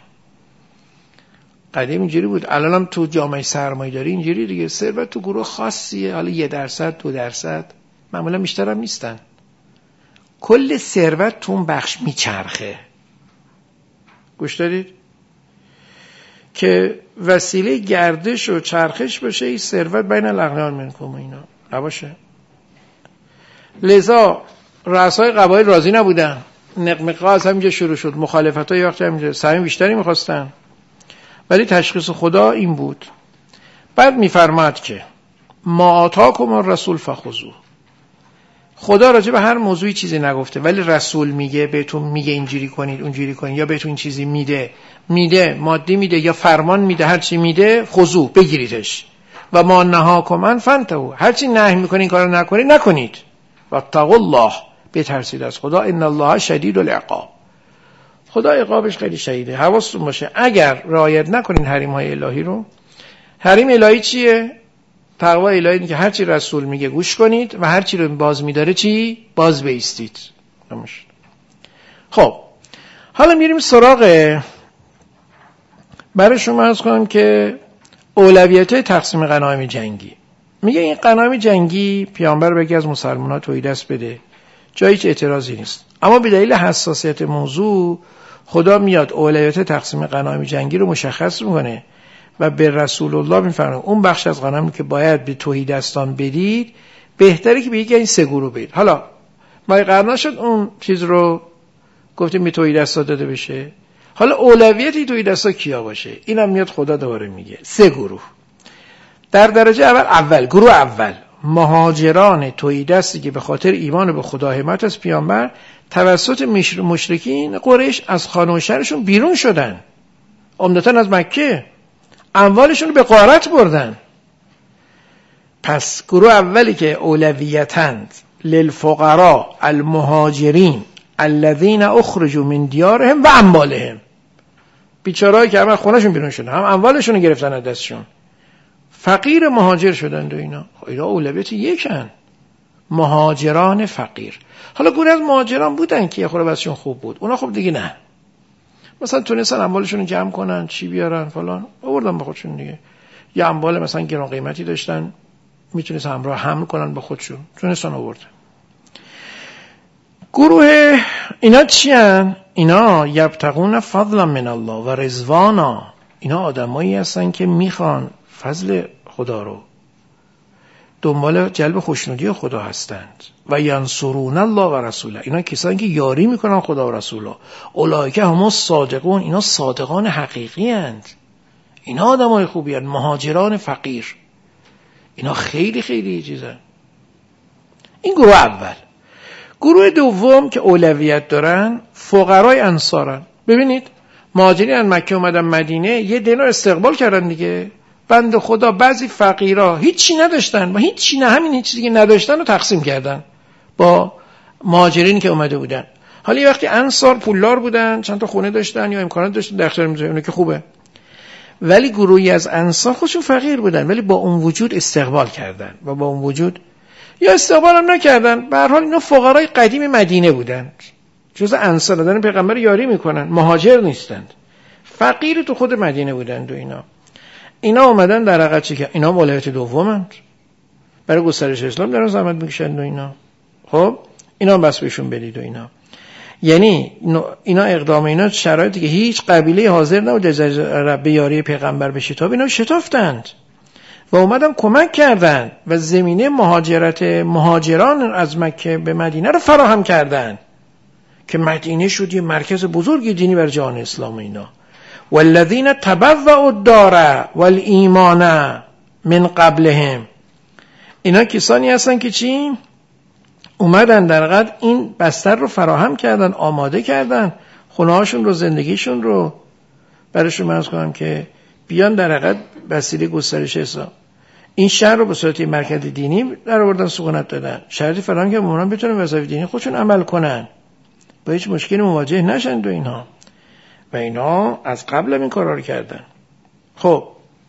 قدیم اینجوری بود، الانم تو جامعه سرمایه‌داری اینجوری دیگه. ثروت تو گروه خاصیه، حالا یک درصد دو درصد، معمولا بیشتر هم نیستن. کل ثروت تو اون بخش میچرخه. گوش دارید؟ که وسیله گردش و چرخش باشه این ثروت بین الاغنیاء منکم اینا نباشه. لذا رؤسای قبایل راضی نبودن. نقمقه از همینجا شروع شد، مخالفت‌ها یه وقتی همینجا سهم بیشتری می‌خواستن. ولی تشخیص خدا این بود. بعد می‌فرماد که ما آتاکم الرسول فخذوه. خدا راجع به هر موضوعی چیزی نگفته، ولی رسول میگه بهتون میگه اینجوری کنید اونجوری کنید، یا بهتون چیزی میده میده مادی میده یا فرمان میده، هر چی میده خذو بگیریدش. و ما نهاکم عن فانتهوا، هر چی نهی میکنین کارو نکنید نکنید. واتقوا الله، بترسید از خدا، ان الله شدید العقاب، خدا عقابش خیلی شدیده. حواستون باشه اگر رعایت نکنین حریم های الهی رو. حریم الهی چیه؟ تقوی الهی اینه که هر چی رسول میگه گوش کنید و هر چی رو باز میداره چی؟ باز بایستید. خب حالا میریم سراغ، برای شما عرض کنم که اولویت تقسیم غنایم جنگی. میگه این غنایم جنگی پیامبر بگه از مسلمان‌ها تهیدست بده، جایی که اعتراضی نیست، اما به دلیل حساسیت موضوع خدا میاد اولویت تقسیم غنایم جنگی رو مشخص میکنه و به رسول الله میفرمه اون بخش از غنایم که باید به تهیدستان بدید بهتره که به یکی این سه گروه بدید. حالا ما قرار نشد اون چیز رو گفتیم به تهیدستا داده بشه. حالا اولویت تهیدستا کیا باشه؟ اینم میاد خدا دوباره میگه سه گروه. در درجه اول اول گروه اول مهاجران تهیدستی که به خاطر ایمان به خدا حمایت از پیامبر توسط مشرکین قریش از خانه و شهرشون بیرون شدن، عمدتاً از مکه، اموالشون رو به غارت بردن. پس گروه اولی که اولویتند للفقراء المهاجرین الذين اخرجوا من دیارهم و اموالهم، بیچارهایی که هم خونهشون بیرون شدن هم اموالشون رو گرفتن از دستشون، فقیر مهاجر شدن و اینا. اینا اولویت یکن، مهاجران فقیر. حالا گروه از مهاجران بودن که خود بسشون خوب بود، اونا خب دیگه نه، مثلا تونستن اموالشون رو جمع کنن چی بیارن فلان، آوردن با خودشون دیگه. یا اموال مثلا گران قیمتی داشتن میتونست همراه حمل کنن با خودشون، تونستن آوردن. گروه اینا چی هن؟ اینا یبتغون فضلا من الله و رضوانا، اینا آدمایی هستن که میخوان فضل خدا رو، دنبال جلب خوشنودی خدا هستند. و ینصرون الله و رسوله، اینا کسانی که یاری میکنن خدا و رسولا. اولئک هم الصادقون، اینا صادقان حقیقی هستند. اینا آدمای خوبی هستند، مهاجران فقیر. اینا خیلی خیلی چیزن. این گروه اول. گروه دوم که اولویت دارن فقرای انصارن. ببینید مهاجرین از مکه اومدن مدینه، یه دینا استقبال کردن دیگه. بند خدا بعضی فقیرا هیچی نداشتن و هیچی نه، همین هیچ چیزی که نداشتن رو تقسیم کردن با مهاجرین که اومده بودن. حالا یه وقتی انصار پولدار بودن، چند تا خونه داشتن یا امکانات داشتن، در اختیار میذارن، اون که خوبه. ولی گروهی از انصار خودشون فقیر بودن ولی با اون وجود استقبال کردن و با اون وجود یا استقبال هم نکردن. به هر حال اینا فقرای قدیم مدینه بودن، جز انصار دادن پیغمبر یاری میکنن، مهاجر نیستند، فقیر تو خود مدینه بودن. و اینا اینا اومدن در حقیقت چی که اینا اولویت دومند، برای گسترش اسلام دارن زحمت میکشن. و اینا خب اینا بس بهشون بدید. و اینا یعنی اینا اقدام اینا شرایطی که هیچ قبیله حاضر نبود به یاری پیغمبر به شتاب، اینا شتافتند و اومدن کمک کردند و زمینه مهاجرت مهاجران از مکه به مدینه رو فراهم کردند که مدینه شد یه مرکز بزرگی دینی بر جهان اسلام. اینا والذین تبوأوا الدار والایمان من قبلهم، اینا کسانی هستن که چی؟ اومدن در حقیقت این بستر رو فراهم کردن، آماده کردن خونه هاشون رو، زندگیشون رو براشون مرز کنم که بیان در حقیقت وسیله گسترش اسلام. این شهر رو به صورت مرکز دینی در آوردن، سکونت دادن، شرطی فراهم که مؤمنان بتونن وظایف دینی خودشون عمل کنن، با هیچ مشکلی مواجه نشن. و اینها و اینا از قبل هم این کارا رو کردن. خب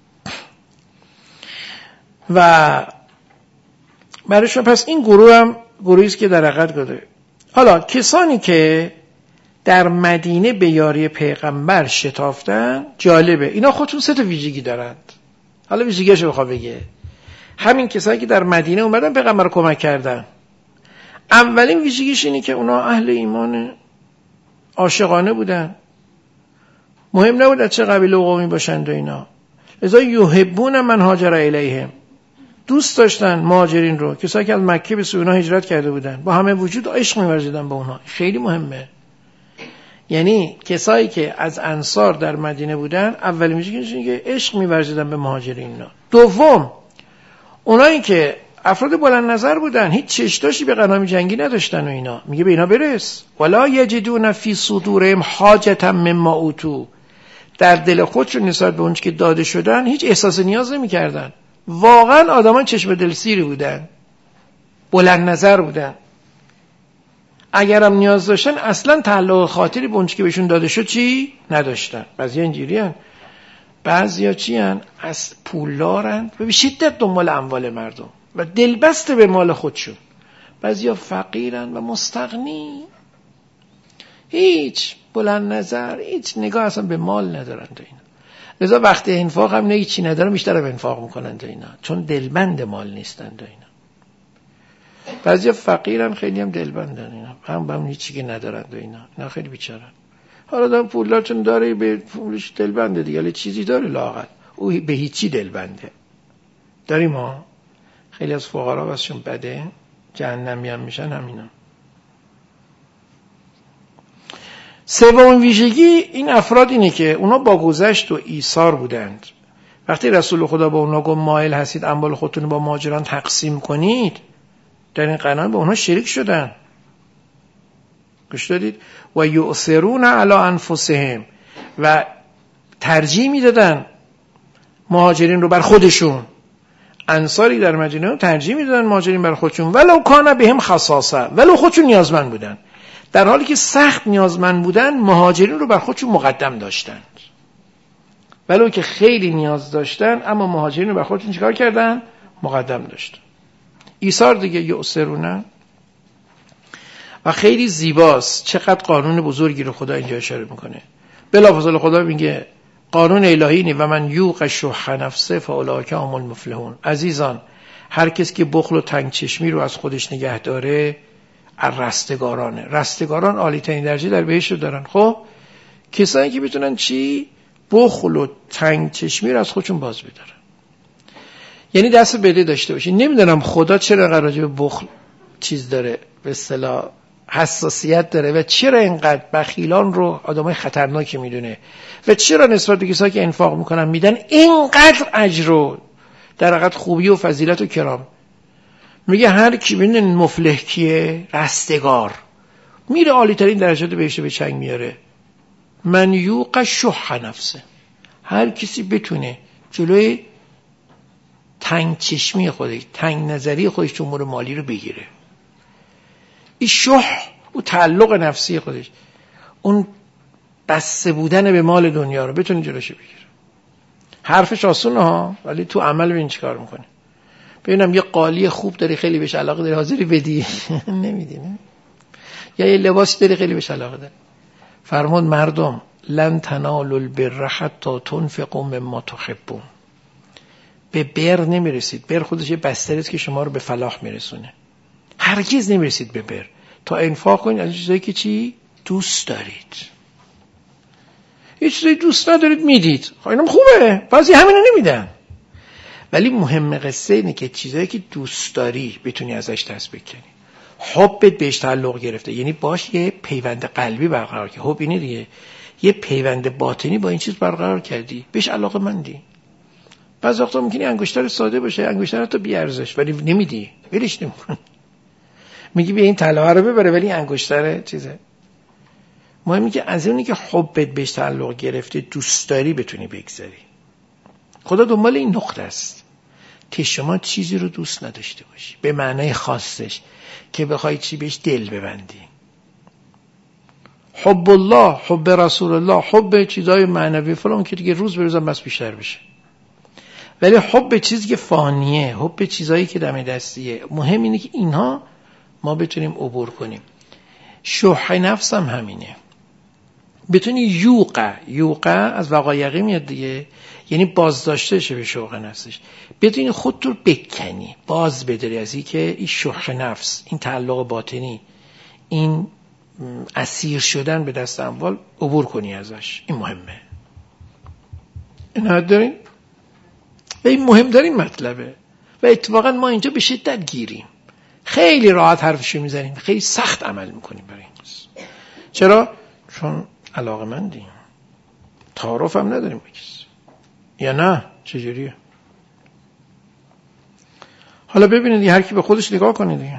و برایشون پس این گروه هم گروهی است که در حقیقت گذاره. حالا کسانی که در مدینه به یاری پیغمبر شتافتن، جالبه اینا خودشون سه تا ویژگی دارند. حالا ویژگیشو بخوام بگه، همین کسانی که در مدینه اومدن پیغمبر رو کمک کردن، اولین ویژگیش اینه که اونا اهل ایمان عاشقانه بودن، مهم نبود از چه قبیله و قومی باشند. و اینا لذا یحبون من هاجر الیهم، دوست داشتن مهاجرین رو، کسایی که از مکه به سوی اونها هجرت کرده بودن، با همه وجود عشق می‌ورزیدن به اونها. خیلی مهمه. یعنی کسایی که از انصار در مدینه بودن، اولین ویژگیش اینه که عشق می‌ورزیدن به مهاجرین. دوم، اونایی که افراد بلند نظر بودن، هیچ چشتاشی به غنایم جنگی نداشتن. و اینا میگه به اینا برس، ولا یجدون فی صدورهم حاجة مما اوتوا، در دل خودشون نسبت به اون که داده شدن هیچ احساس نیاز نمی‌کردن. واقعا آدمان چشم دل سیری بودن، بلند نظر بودن. اگرم نیاز داشتن اصلا تعلق خاطری به اون که بهشون داده شد چی نداشتن. بعضیا اینجوری ان، بعضیا چی ان؟ از پولدارن و به شدت دنبال اموال مردم و دلبسته به مال خودشون. بعضیا فقیرن و مستغنی، هیچ بلند نظر، هیچ نگاه اصلا به مال ندارن. اینا لذا وقتی انفاق هم نه چی ندارن، بیشتر به انفاق میکنن. اینا چون دلبند مال نیستن. اینا بعضیا فقیرن خیلی هم دلبندن، اینا هم هم هیچی که ندارن. اینا اینا خیلی بیچارن. حالا دارن پولدار چون داره به پولش دلبنده دیگه، ولی چیزی داره لااقل او به هیچی دلبنده. داریم ما خیلی از فقرا واسشون بده، جهنمی هم میشن همینا. سومین ویژگی این افراد اینه که اونا با گذشت و ایثار بودند. وقتی رسول خدا به اونا گفت مایل هستید اموال خودتون با مهاجران تقسیم کنید، در این قضیه به اونا شریک شدن. گوش دادید؟ و یؤثرون علی انفسهم، و ترجیح میدادن مهاجرین رو بر خودشون. انصاری در مدینه رو ترجیح میدادن مهاجرین بر خودشون، ولو کان بهم خصاصه، ولو خودشون نیازمند بودن. در حالی که سخت نیازمند بودن، مهاجرین رو بر خودشون مقدم داشتند. ولو که خیلی نیاز داشتن، اما مهاجرین رو بر خودشون چیکار کردن؟ مقدم داشتن. ایثار دیگه، یؤثرون. و خیلی زیباست چقدر قانون بزرگی رو خدا اینجا اشاره میکنه. بلافاصله خدا میگه قانون الهی اینه و من یوق شح نفسه فاولئک هم المفلحون. عزیزان، هر کس که بخل و تنگ چشمی رو از خودش نگه داره از رستگارانه. رستگاران عالی ترین درجه در بهشت رو دارن. خب کسایی که بتونن چی؟ بخل و تنگ چشمی رو از خودشون باز بدارن. یعنی دست بده داشته باشین. نمیدونم خدا چرا راجع به بخل چیز داره، به اصطلاح حساسیت داره و چرا اینقدر بخیلان رو آدمای خطرناکی میدونه و چرا نسبت به کسایی که انفاق میکنن میدن اینقدر اجر رو در حقیقت خوبی و فضیلت و کرام. میگه هر کی ببین مفلح کیه؟ رستگار. میره عالی ترین درجات بهشت به چنگ میاره. من یوق شح نفسه. هر کسی بتونه جلوی تنگ چشمی خودش، تنگ نظری خودش تو امور مالی رو بگیره. این شح و تعلق نفسی خودش، اون بسته بودن به مال دنیا رو بتونه جلوشو بگیره. حرفش آسونه ها، ولی تو عمل ببین چیکار میکنه. ببینم یه قالی خوب داری خیلی بهش علاقه داری حاضری بدی نمیدی نه؟ یا یه لباسی داری خیلی بهش علاقه داری. فرمود مردم لن تنالوا البر حتی تنفقوا مما تحبون. به بر نمیرسید. بر خودش یه بستری است که شما رو به فلاح میرسونه. هرگز نمیرسید به بر تا انفاق کنید از چیزایی که چی دوست دارید. یه چیزایی دوست ندارید میدید، خب اینم خوبه، بعضی همینو نمیدن. ولی مهم قصه اینه که چیزایی که دوست داری بتونی ازش دست بکنی. حبت بهش تعلق گرفته، یعنی باش یه پیوند قلبی برقرار کردی. حب اینه دیگه، یه پیوند باطنی با این چیز برقرار کردی، بهش علاقه مندی. بعض وقتا ممکنه انگشتر ساده باشه، انگشتر تو بی ارزش، ولی نمیدی، ولش نمی‌کنی. میگی بیا این طلا رو ببره ولی انگشتر چیزه. مهمه که از اونی که حبت بهش تعلق گرفته دوست داری بتونی بگذاری. خدا دنبال این نقطه است که شما چیزی رو دوست نداشته باشی به معنای خاصش که بخوای چی بهش دل ببندی. حب الله، حب رسول الله، حب چیزای معنوی فلان که دیگه روز به روز بس بیشتر بشه. ولی حب چیزی که فانیه، حب چیزایی که دم دستیه، مهم اینه که اینها ما بتونیم عبور کنیم. شح نفس هم همینه. بتونی یوقع، یوقع از وقایقی میاد دیگه، یعنی بازداشته شه به شوق نفسش. بتونی خودت رو بکنی، باز بداری از این که این شح نفس، این تعلق باطنی، این اسیر شدن به دست اموال عبور کنی ازش. این مهمه. این حد داریم؟ و این مهم داریم مطلبه. و اتفاقا ما اینجا به شدت گیریم. خیلی راحت حرفشو میزنیم، خیلی سخت عمل میکنیم برای این قصه. چرا؟ چون علاقه‌مندیم، تعارف هم نداریم با کسی. یا نه چجوریه؟ حالا ببینید هر کی به خودش نگاه کنه دیگه.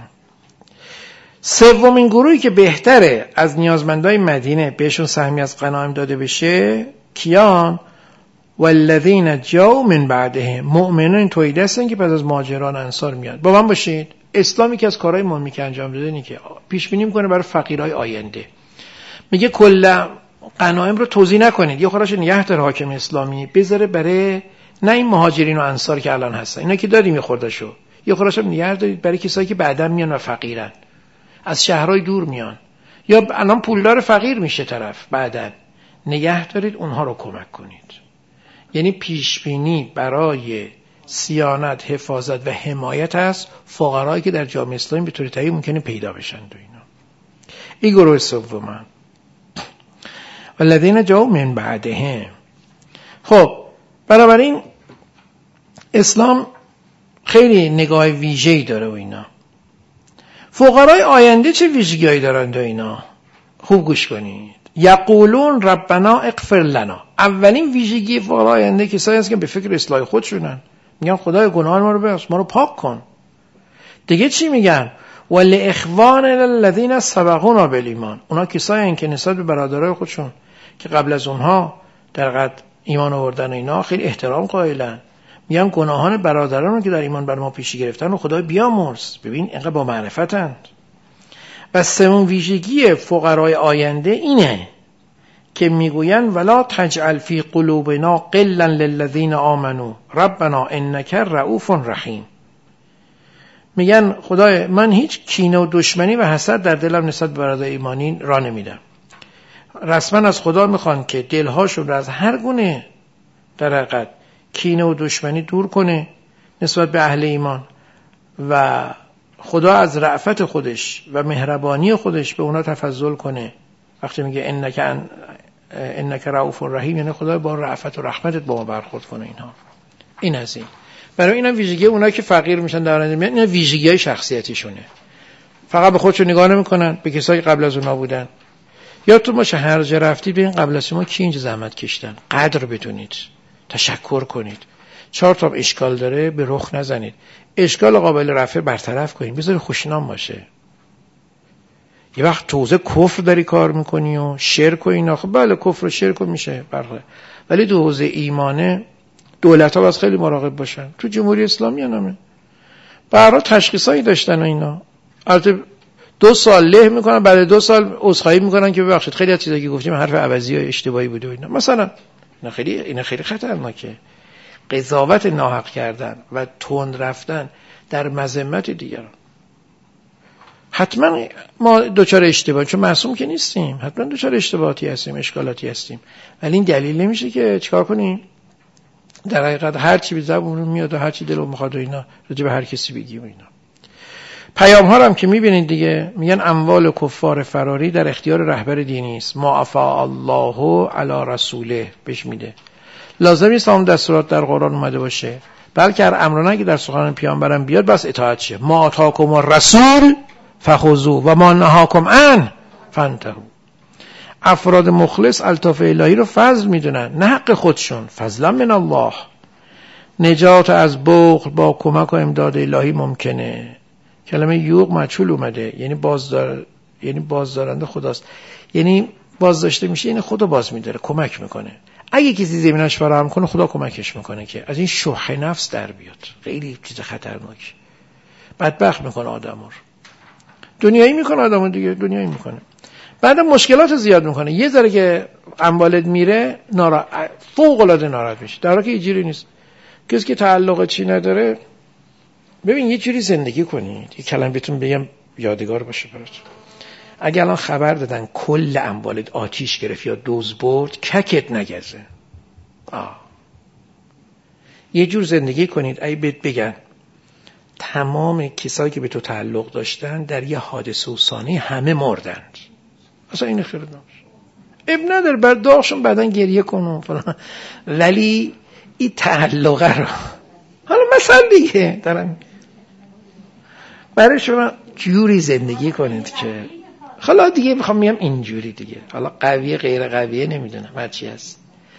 سومین گروهی که بهتره از نیازمندای مدینه بهشون سهمی از غنایم داده بشه کیان؟ والذین جاءوا من بعدهم، مؤمنین توی دستن که پس از مهاجران انصار میاد. با من باشید. اسلامی که از کارهای مهمی که انجام داده اینه که پیش بینی میکنه برای فقیرای آینده. میگه کلا غنایم رو توزیع نکنید، یه خورش نگه داره حاکم اسلامی، بذاره برای نه این مهاجرین و انصار که الان هستن، اینا که دادیم یه خوردهشو، یه خورش هم نگه دارید برای کسایی که بعداً میان و فقیرن، از شهرهای دور میان، یا الان پولدار فقیر میشه طرف، بعداً نگه دارید اونها رو کمک کنید. یعنی پیش بینی برای صیانت، حفاظت و حمایت از فقرایی که در جامعه اسلامی به طور طبیعی ممکنه پیدا بشن. و اینا این گروه سوم. والذین جاءوا من بعدهم. خب بنابراین اسلام خیلی نگاه ویژه‌ای داره و اینا. فقرای آینده چه ویژگی‌هایی دارند و اینا؟ خوب گوش کنید. یقولون ربنا اغفر لنا. اولین ویژگی فقرای آینده کسایی هست که به فکر اصلاح خودشونن، میگن خدای گناهان ما رو ببخش، ما رو پاک کن. دیگه چی میگن؟ ولاخواننا الذین سبقونا بالایمان. اونا کسایی هستن که نسبت به برادرای خودشون که قبل از اونها در قد ایمان آوردن و اینا خیلی احترام قائلن، میگن گناهان برادران رو که در ایمان بر ما پیشی گرفتن و خدای بیامرز. ببین اینقدر با معرفتند. و سومین ویژگی فقرای آینده اینه که میگوین ولا تجعل فی قلوبنا غلا للذین آمنوا ربنا انک رؤوف رحیم. میگن خدای من هیچ کینه و دشمنی و حسد در دلم نسبت به برادر ایمانی را نمیدم. رسما از خدا میخوان که دلهاشون را از هر گونه در حقیقت کینه و دشمنی دور کنه نسبت به اهل ایمان و خدا از رأفت خودش و مهربانی خودش به اونا تفضل کنه. وقتی میگه انک ان انک رؤوف رحیم، یعنی خدا با رأفت و رحمتت با ما برخورد کنه. اینها این از این. برای اینم ویژگی اونایی که فقیر میشن در آینده میان، اینا ویژگی‌های شخصیتیشونه. فقط به خودشون نگاه نمیکنن، به کسایی که قبل از اونها بودن. یادتون باشه هر جا رفتید ببین قبل از شما کی اینجا زحمت کشیدن، قدر بدونید، تشکر کنید. چهار تا اشکال داره به رخ نزنید، اشکال قابل رفع برطرف کنید، بذارید خوشنام باشه. یه وقت توزه کفر داری کار میکنی و شرک و اینا، خب بله کفر و شرک میشه برخه، ولی تو حوزه ایمانه دولت‌ها باید خیلی مراقب باشن. تو جمهوری اسلامی همه برای تشخیصایی داشتن و اینا، البته دو سال له میکنن، بعد دو سال عذرخواهی میکنن که ببخشید خیلی از چیزایی که گفتیم حرف عوضی و اشتباهی بوده و اینا. مثلا اینا خیلی اینا خیلی خطرناکه، قضاوت ناحق کردن و تند رفتن در مذمت دیگران. حتما ما دوچار اشتباه، چون معصوم که نیستیم، حتما دوچار اشتباهاتی هستیم، اشکالاتی هستیم، ولی این دلیل نمیشه که چیکار کنیم در حقیقت هر چی به زبونمون میاد و هر چی دلمون میخواد و اینا راجع به هر کسی بگیم و اینا. پیام ها هم که میبینید دیگه، میگن اموال کفار فراری در اختیار رهبر دینی است، ما افا الله علی رسوله بهش میده. لازم نیست هم دستورات در قرآن اومده باشه، بلکه هر امر نهی در سخن پیامبرم بیاد بس اطاعت شه. ما آتاکم الرسول فخذوه و ما نهاکم عنه فانتهوا. افراد مخلص الطاف الهی رو فضل میدونن، نه حق خودشون، فضلا من الله. نجات از بخل با کمک و امداد الهی ممکنه. کلمه یوغ مجهول اومده، یعنی بازدار، یعنی بازدارنده خداست، یعنی بازداشته میشه، یعنی خدا باز میداره، کمک میکنه. اگه کسی زمینش فراهم کنه خدا کمکش میکنه که از این شح نفس در بیاد. خیلی چیز خطرناک، بدبخت میکنه آدمو، دنیایی میکنه آدمو دیگه، دنیایی میکنه. بعد مشکلات زیاد میکنه. یه ذره که اموالت میره نارا... فوق العاده ناراحت میشه، در حالی که اینجوری نیست. کسی که تعلق چی نداره، ببین یه جوری زندگی کنید، یه کلمه بهتون بگم یادگار باشه براتون. اگه الان خبر دادن کل اموالت آتیش گرفت یا دوز برد، ککت نگزه. آه. یه جور زندگی کنید اگه بهت بگن تمام کسایی که به تو تعلق داشتن در یه حادثه و ثانیه همه مردند، اصلا این خیلی نمیشه، اب نداره برداشتون بعدن گریه کنم فلان، ولی این تعلقه رو حالا مثلا دیگه دارم برای شما جوری زندگی کنید که حالا دیگه میخوام میگم اینجوری دیگه، حالا قویه غیر قویه نمیدونم هر چی هست،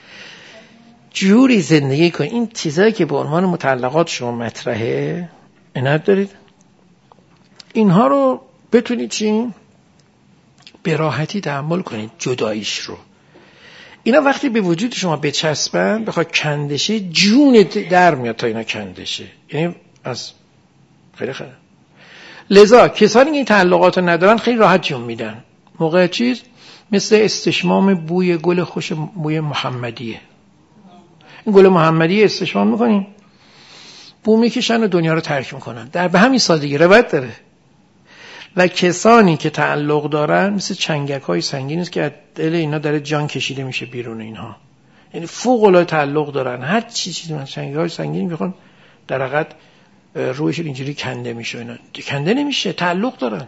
جوری زندگی کنید این چیزایی که به عنوان متعلقات شما مطرحه عنایت دارید اینها رو بتونید چی به راحتی تحمل کنید. جداییش رو، اینا وقتی به وجود شما بچسبن بخواد کندشه، جون در میاد تا اینا کندشه، یعنی از خیلی خیلی. لذا کسانی که این تعلقات رو ندارن خیلی راحت جون میدن. موقع چیز مثل استشمام بوی گل خوش، بوی محمدیه. این گل محمدیه استشمام میکنیم، بو میکشن و دنیا رو ترک میکنن. در به همین سادگی روایت داره. و کسانی که تعلق دارن مثل چنگک های سنگین است که از دل اینا داره جان کشیده میشه بیرون اینها، یعنی فوق العاده تعلق دارن، هر چی چیزی من چنگک های سنگین میخوان در حقیقت رویش اینجوری کنده میشه، اینا کنده نمیشه، تعلق دارن،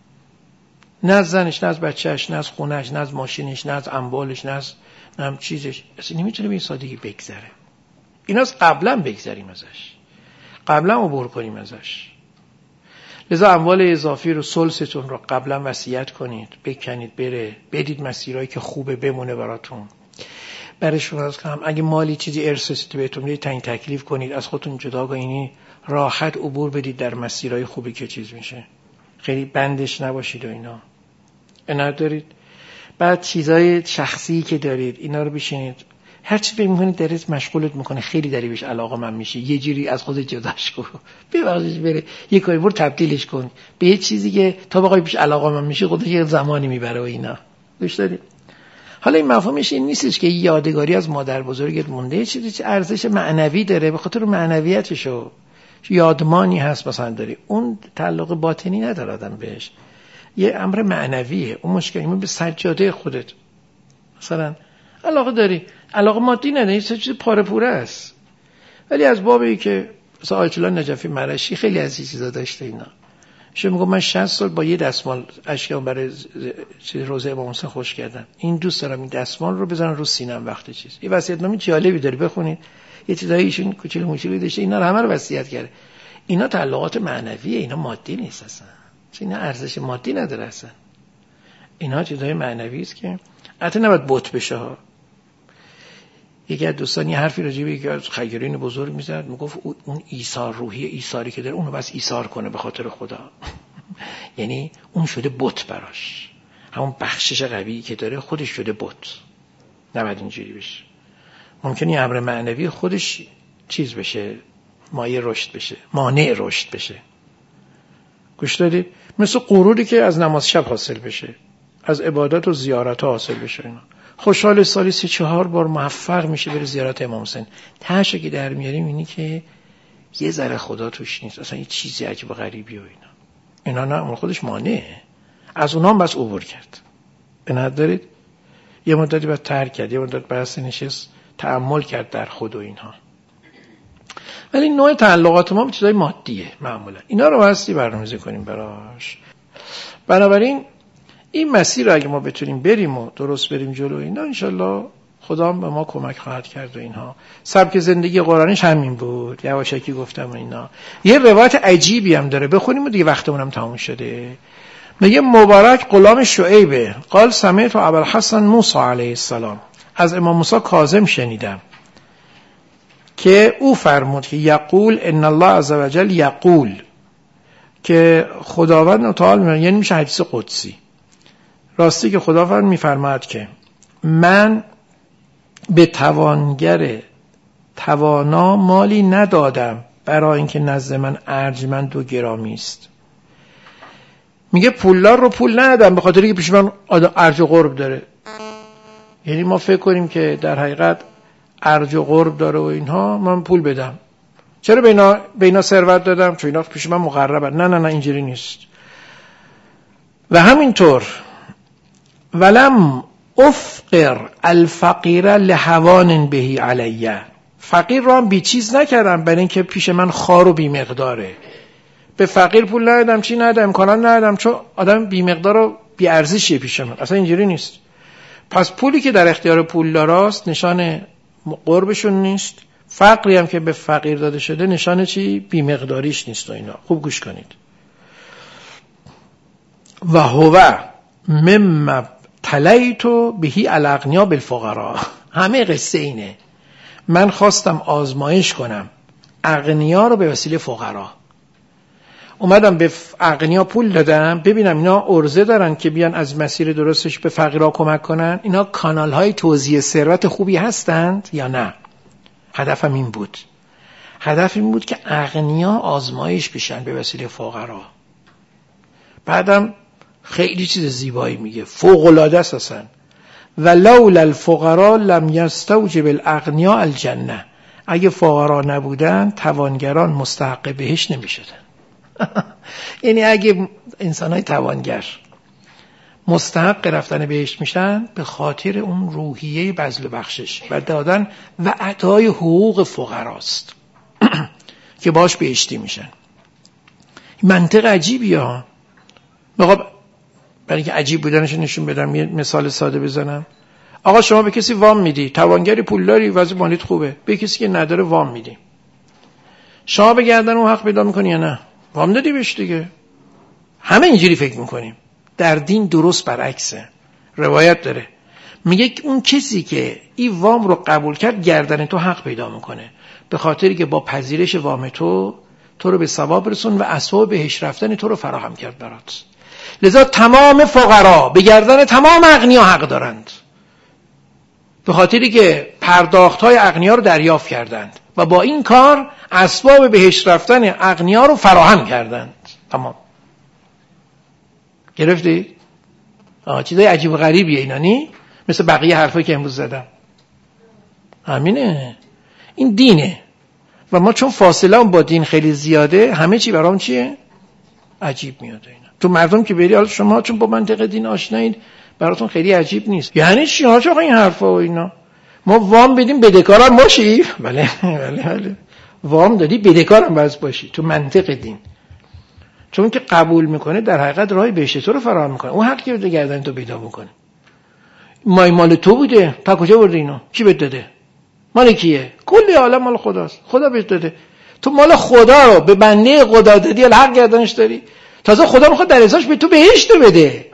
نه از زنش، نه از بچهش، نه از خونش، نه از ماشینش، نه از اموالش، نه از هم چیزش، اصلا نمیتونه به این سادگی بگذره. ایناست قبلا بگذریم ازش، قبلا عبور کنیم ازش. لذا اموال اضافی رو، سلستون رو قبلا وصیت کنید، بکنید بره، بدید مسیرهایی که خوبه بمونه براتون. برای شما از کنم اگه مالی چیزی ارث رسیده بهتون میدید تعیین تکلیف کنید، از خودتون جدا کنید، راحت عبور بدید در مسیرهای خوبی که چیز میشه، خیلی بندش نباشید و اینا عنایت دارید. بعد چیزای شخصی که دارید اینا رو بشینید، هر چی فکر می‌کنید دارید مشغولت میکنه، خیلی داری بهش علاقه من میشه، یه جوری از خودت جداش کن، ببخشش بره یه کاری برو تبدیلش کن به یه چیزی که تا بخوای بهش علاقه من میشه خودش یه زمانی میبره و اینا دوست دارید. حالا این مفهومش این نیستش که یادگاری از مادر بزرگت مونده، یه چیزی ارزش معنوی داره، به خاطر معنویتشو یادمانی هست مثلا داری، اون تعلق باطنی نداره آدم بهش، یه امر معنویه. اون مشکلی به سجاده خودت مثلا علاقه داری، علاقه مادی نداری، چه چیز پاره پوره است. ولی از بابی که مثلا آیت الله نجفی مرشی خیلی از این چیزا داشته اینا. شو میگم من شصت سال با یه دستمال اشکام برای چیز روزه امام حسین خوش کردم. این دوست دارم این دستمال رو بزنم رو سینم وقت چیز. این وصیت‌نامه جالبی داره بخونید. یه چیزایی ایشون کوچولو موچولو داشته، اینا رو همه رو وصیت کرده. اینا تعلقات معنویه، اینا مادی نیست اصلا. اینا ارزش مادی نداره اصلا. اینا چیزای معنوی است که البته نباید بت بشه ها. یکی از دوستان یه حرفی راجع به یکی از خیرین بزرگ میزد، میگفت اون ایثار روحی ایثاری که داره اونو بس ایثار کنه به خاطر خدا. یعنی اون شده بت براش، همون بخشش قوی که داره خودش شده بت. نباید اینجوری بشه. ممکنه امر معنوی خودش چیز بشه، مایه رشد بشه، مانع رشد بشه. گوش دادید؟ مثل غروری که از نماز شب حاصل بشه، از عبادت و زیارت ها حاصل بشه. اینا خوشحال سالی سی چهار بار موفق میشه بره زیارت امام حسین. تهش که در میاریم اینی که یه ذره خدا توش نیست، اصلا یه چیزی عجیب و غریبی و اینا اینا نه، اون خودش مانعه. از اونها هم بس عبور کرد. بنات دارید یه مدتی بعد ترک کرد، یه مدت بحث نشست تأمل کرد در خود و اینها. ولی نوع تعلقات ما به چیزای مادیه معمولا. اینا رو واسطی برنامه‌ریزی کنیم براش. بنابراین این مسیر رو اگه ما بتونیم بریم و درست بریم جلو اینا، انشالله خدا هم به ما کمک خواهد کرد و اینها. سبک زندگی قرآنیش همین بود، یواشکی گفتم و اینا. یه روایت عجیبی هم داره، بخونیم و دیگه وقتمون هم تموم شده. میگه مبارک غلام شعیبه قال سمعت ابوالحسن موسی علیه السلام، از امام موسی کاظم شنیدم که او فرمود که یقول ان الله عزوجل یقول، که خداوند تعالی، یعنی میشه حدیث قدسی، راستی که خداوند میفرماید که من به توانگر توانا مالی ندادم برای اینکه نزد من ارجمند و گرامی است. میگه پولدار رو پول ندادم به خاطر اینکه پیش من ارج و قرب داره. یعنی ما فکر کنیم که در حقیقت ارج و قرب داره و اینها من پول بدم. چرا به اینا به اینا ثروت دادم؟ چون اینا پیش من مقربن. نه نه نه اینجوری نیست. و همینطور ولم افقر الفقیر لهوان بهی علیه، فقیر رو هم بی چیز نکردم برای اینکه پیش من خوار و بی مقداره. به فقیر پول ندادم، چی ندادم، امکانات ندادم، چون آدم بی مقدار و بی ارزشیه پیش من. اصلا اینجوری نیست. پس پولی که در اختیار پولداراست نشان قربشون نیست، فقری هم که به فقیر داده شده نشان چی؟ بی مقداریش نیست و اینا. خوب گوش کنید. و هو مم تلیتو بهی الاغنیا بالفقراء، همه قصه اینه. من خواستم آزمایش کنم اغنیا رو به وسیله فقرا. اومدم به اغنیا پول دادم ببینم اینا عرضه دارن که بیان از مسیر درستش به فقیرها کمک کنن، اینا کانال های توزیع ثروت خوبی هستند یا نه. هدفم این بود. هدف این بود که اغنیا آزمایش بشن به وسیله فقرا. بعدم خیلی چیز زیبایی میگه، فوق العاده است اصلا. ولولا الفقراء لم یستوجب الاغنیاء الجنه، اگه فقرا نبودن توانگران مستحق بهشت نمیشدن. یعنی اگه انسانای توانگر مستحق رفتن بهشت میشن به خاطر اون روحیه بذل و بخشش و دادن و ادای حقوق فقراست که باش بهشتی میشن. منطق عجیبیه ها. آقا برای اینکه عجیب بودنش نشون بدم یه مثال ساده بزنم. آقا شما به کسی وام میدی، توانگری پولداری، وضع مالیت خوبه، به کسی که نداره وام میدی، شما به گردن اون حق پیدا میکنی یا نه؟ وام دادی بهش دیگه. همه اینجوری فکر میکنیم. در دین درست برعکسه. روایت داره میگه اون کسی که این وام رو قبول کرد گردن تو حق پیدا میکنه، به خاطری که با پذیرش وام تو تو رو به ثواب رسون و اسباب بهش رفتن تو رو فراهم کرد برات. لذا تمام فقرا به گردن تمام اغنیا حق دارند، به خاطری که پرداخت‌های اغنیا رو دریافت کردند و با این کار اسباب بهش رفتن اغنیا رو فراهم کردند. تمام. گرفتی؟ آه چیزای عجیب و غریبیه اینا، نی؟ مثل بقیه حرفایی که امروز زدم. همینه. این دینه. و ما چون فاصله هم با دین خیلی زیاده، همه چی برام چیه؟ عجیب میاد اینا. تو مردم که بری، حالا شما چون با منطق دین آشنایید براتون خیلی عجیب نیست. یعنی چی ها چه این حرفا و اینا؟ ما وام بدیم بدهکارم باشی؟ بله بله بله. وام دادی بدهکارم باز باشی تو منطق دین. چون که قبول میکنه در حقیقت راه بهشت تو رو فراهم میکنه. اون حقی رو گردن تو پیدا میکنه. مای مال تو بوده، تا کجا بردی اینو؟ کی بهت داده؟ مال کیه؟ کلی عالم مال خداست. خدا بهت داده. تو مال خدا رو به بنده خدا دادی، الحق گردنش داری. تازه خدا میخواد در ازاش به تو بهشت بده.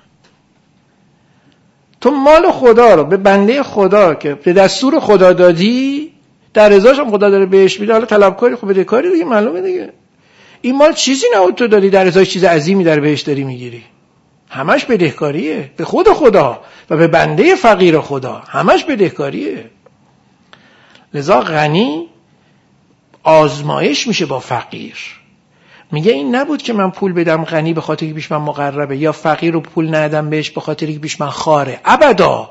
تو مال خدا رو به بنده خدا که به دستور خدا دادی، در ازاش هم خدا داره بهشت میده. حالا طلبکاری خب بده کاری دیگه معلومه دیگه. این مال چیزی نبود تو دادی، در ازاش چیز عظیمی در بهشت داری میگیری. همش بدهکاریه به خود خدا و به بنده فقیر خدا، همش بدهکاریه. لذا غنی آزمایش میشه با فقیر. میگه این نبود که من پول بدم غنی به خاطر که پیش من مقربه، یا فقیر رو پول ندم بهش به خاطر که پیش من خاره. ابدا.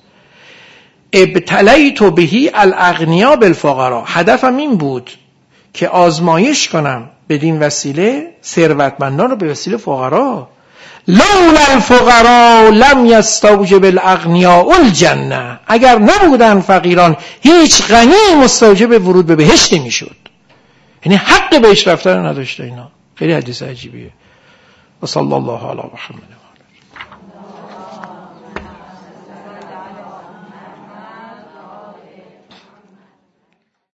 ابتلیت بهی الاغنیا بالفقرا. هدفم این بود که آزمایش کنم بدین وسیله ثروتمندان رو به وسیله فقرا. لولا الفقراء لم یستوجب الاغنیاء الجنه. اگر نبودن فقیران هیچ غنی مستوجب ورود به بهشت نمیشد. یعنی حق بهش رفتن نداشته اینا. خیلی حدیث عجیبیه. و صلی الله علی محمد.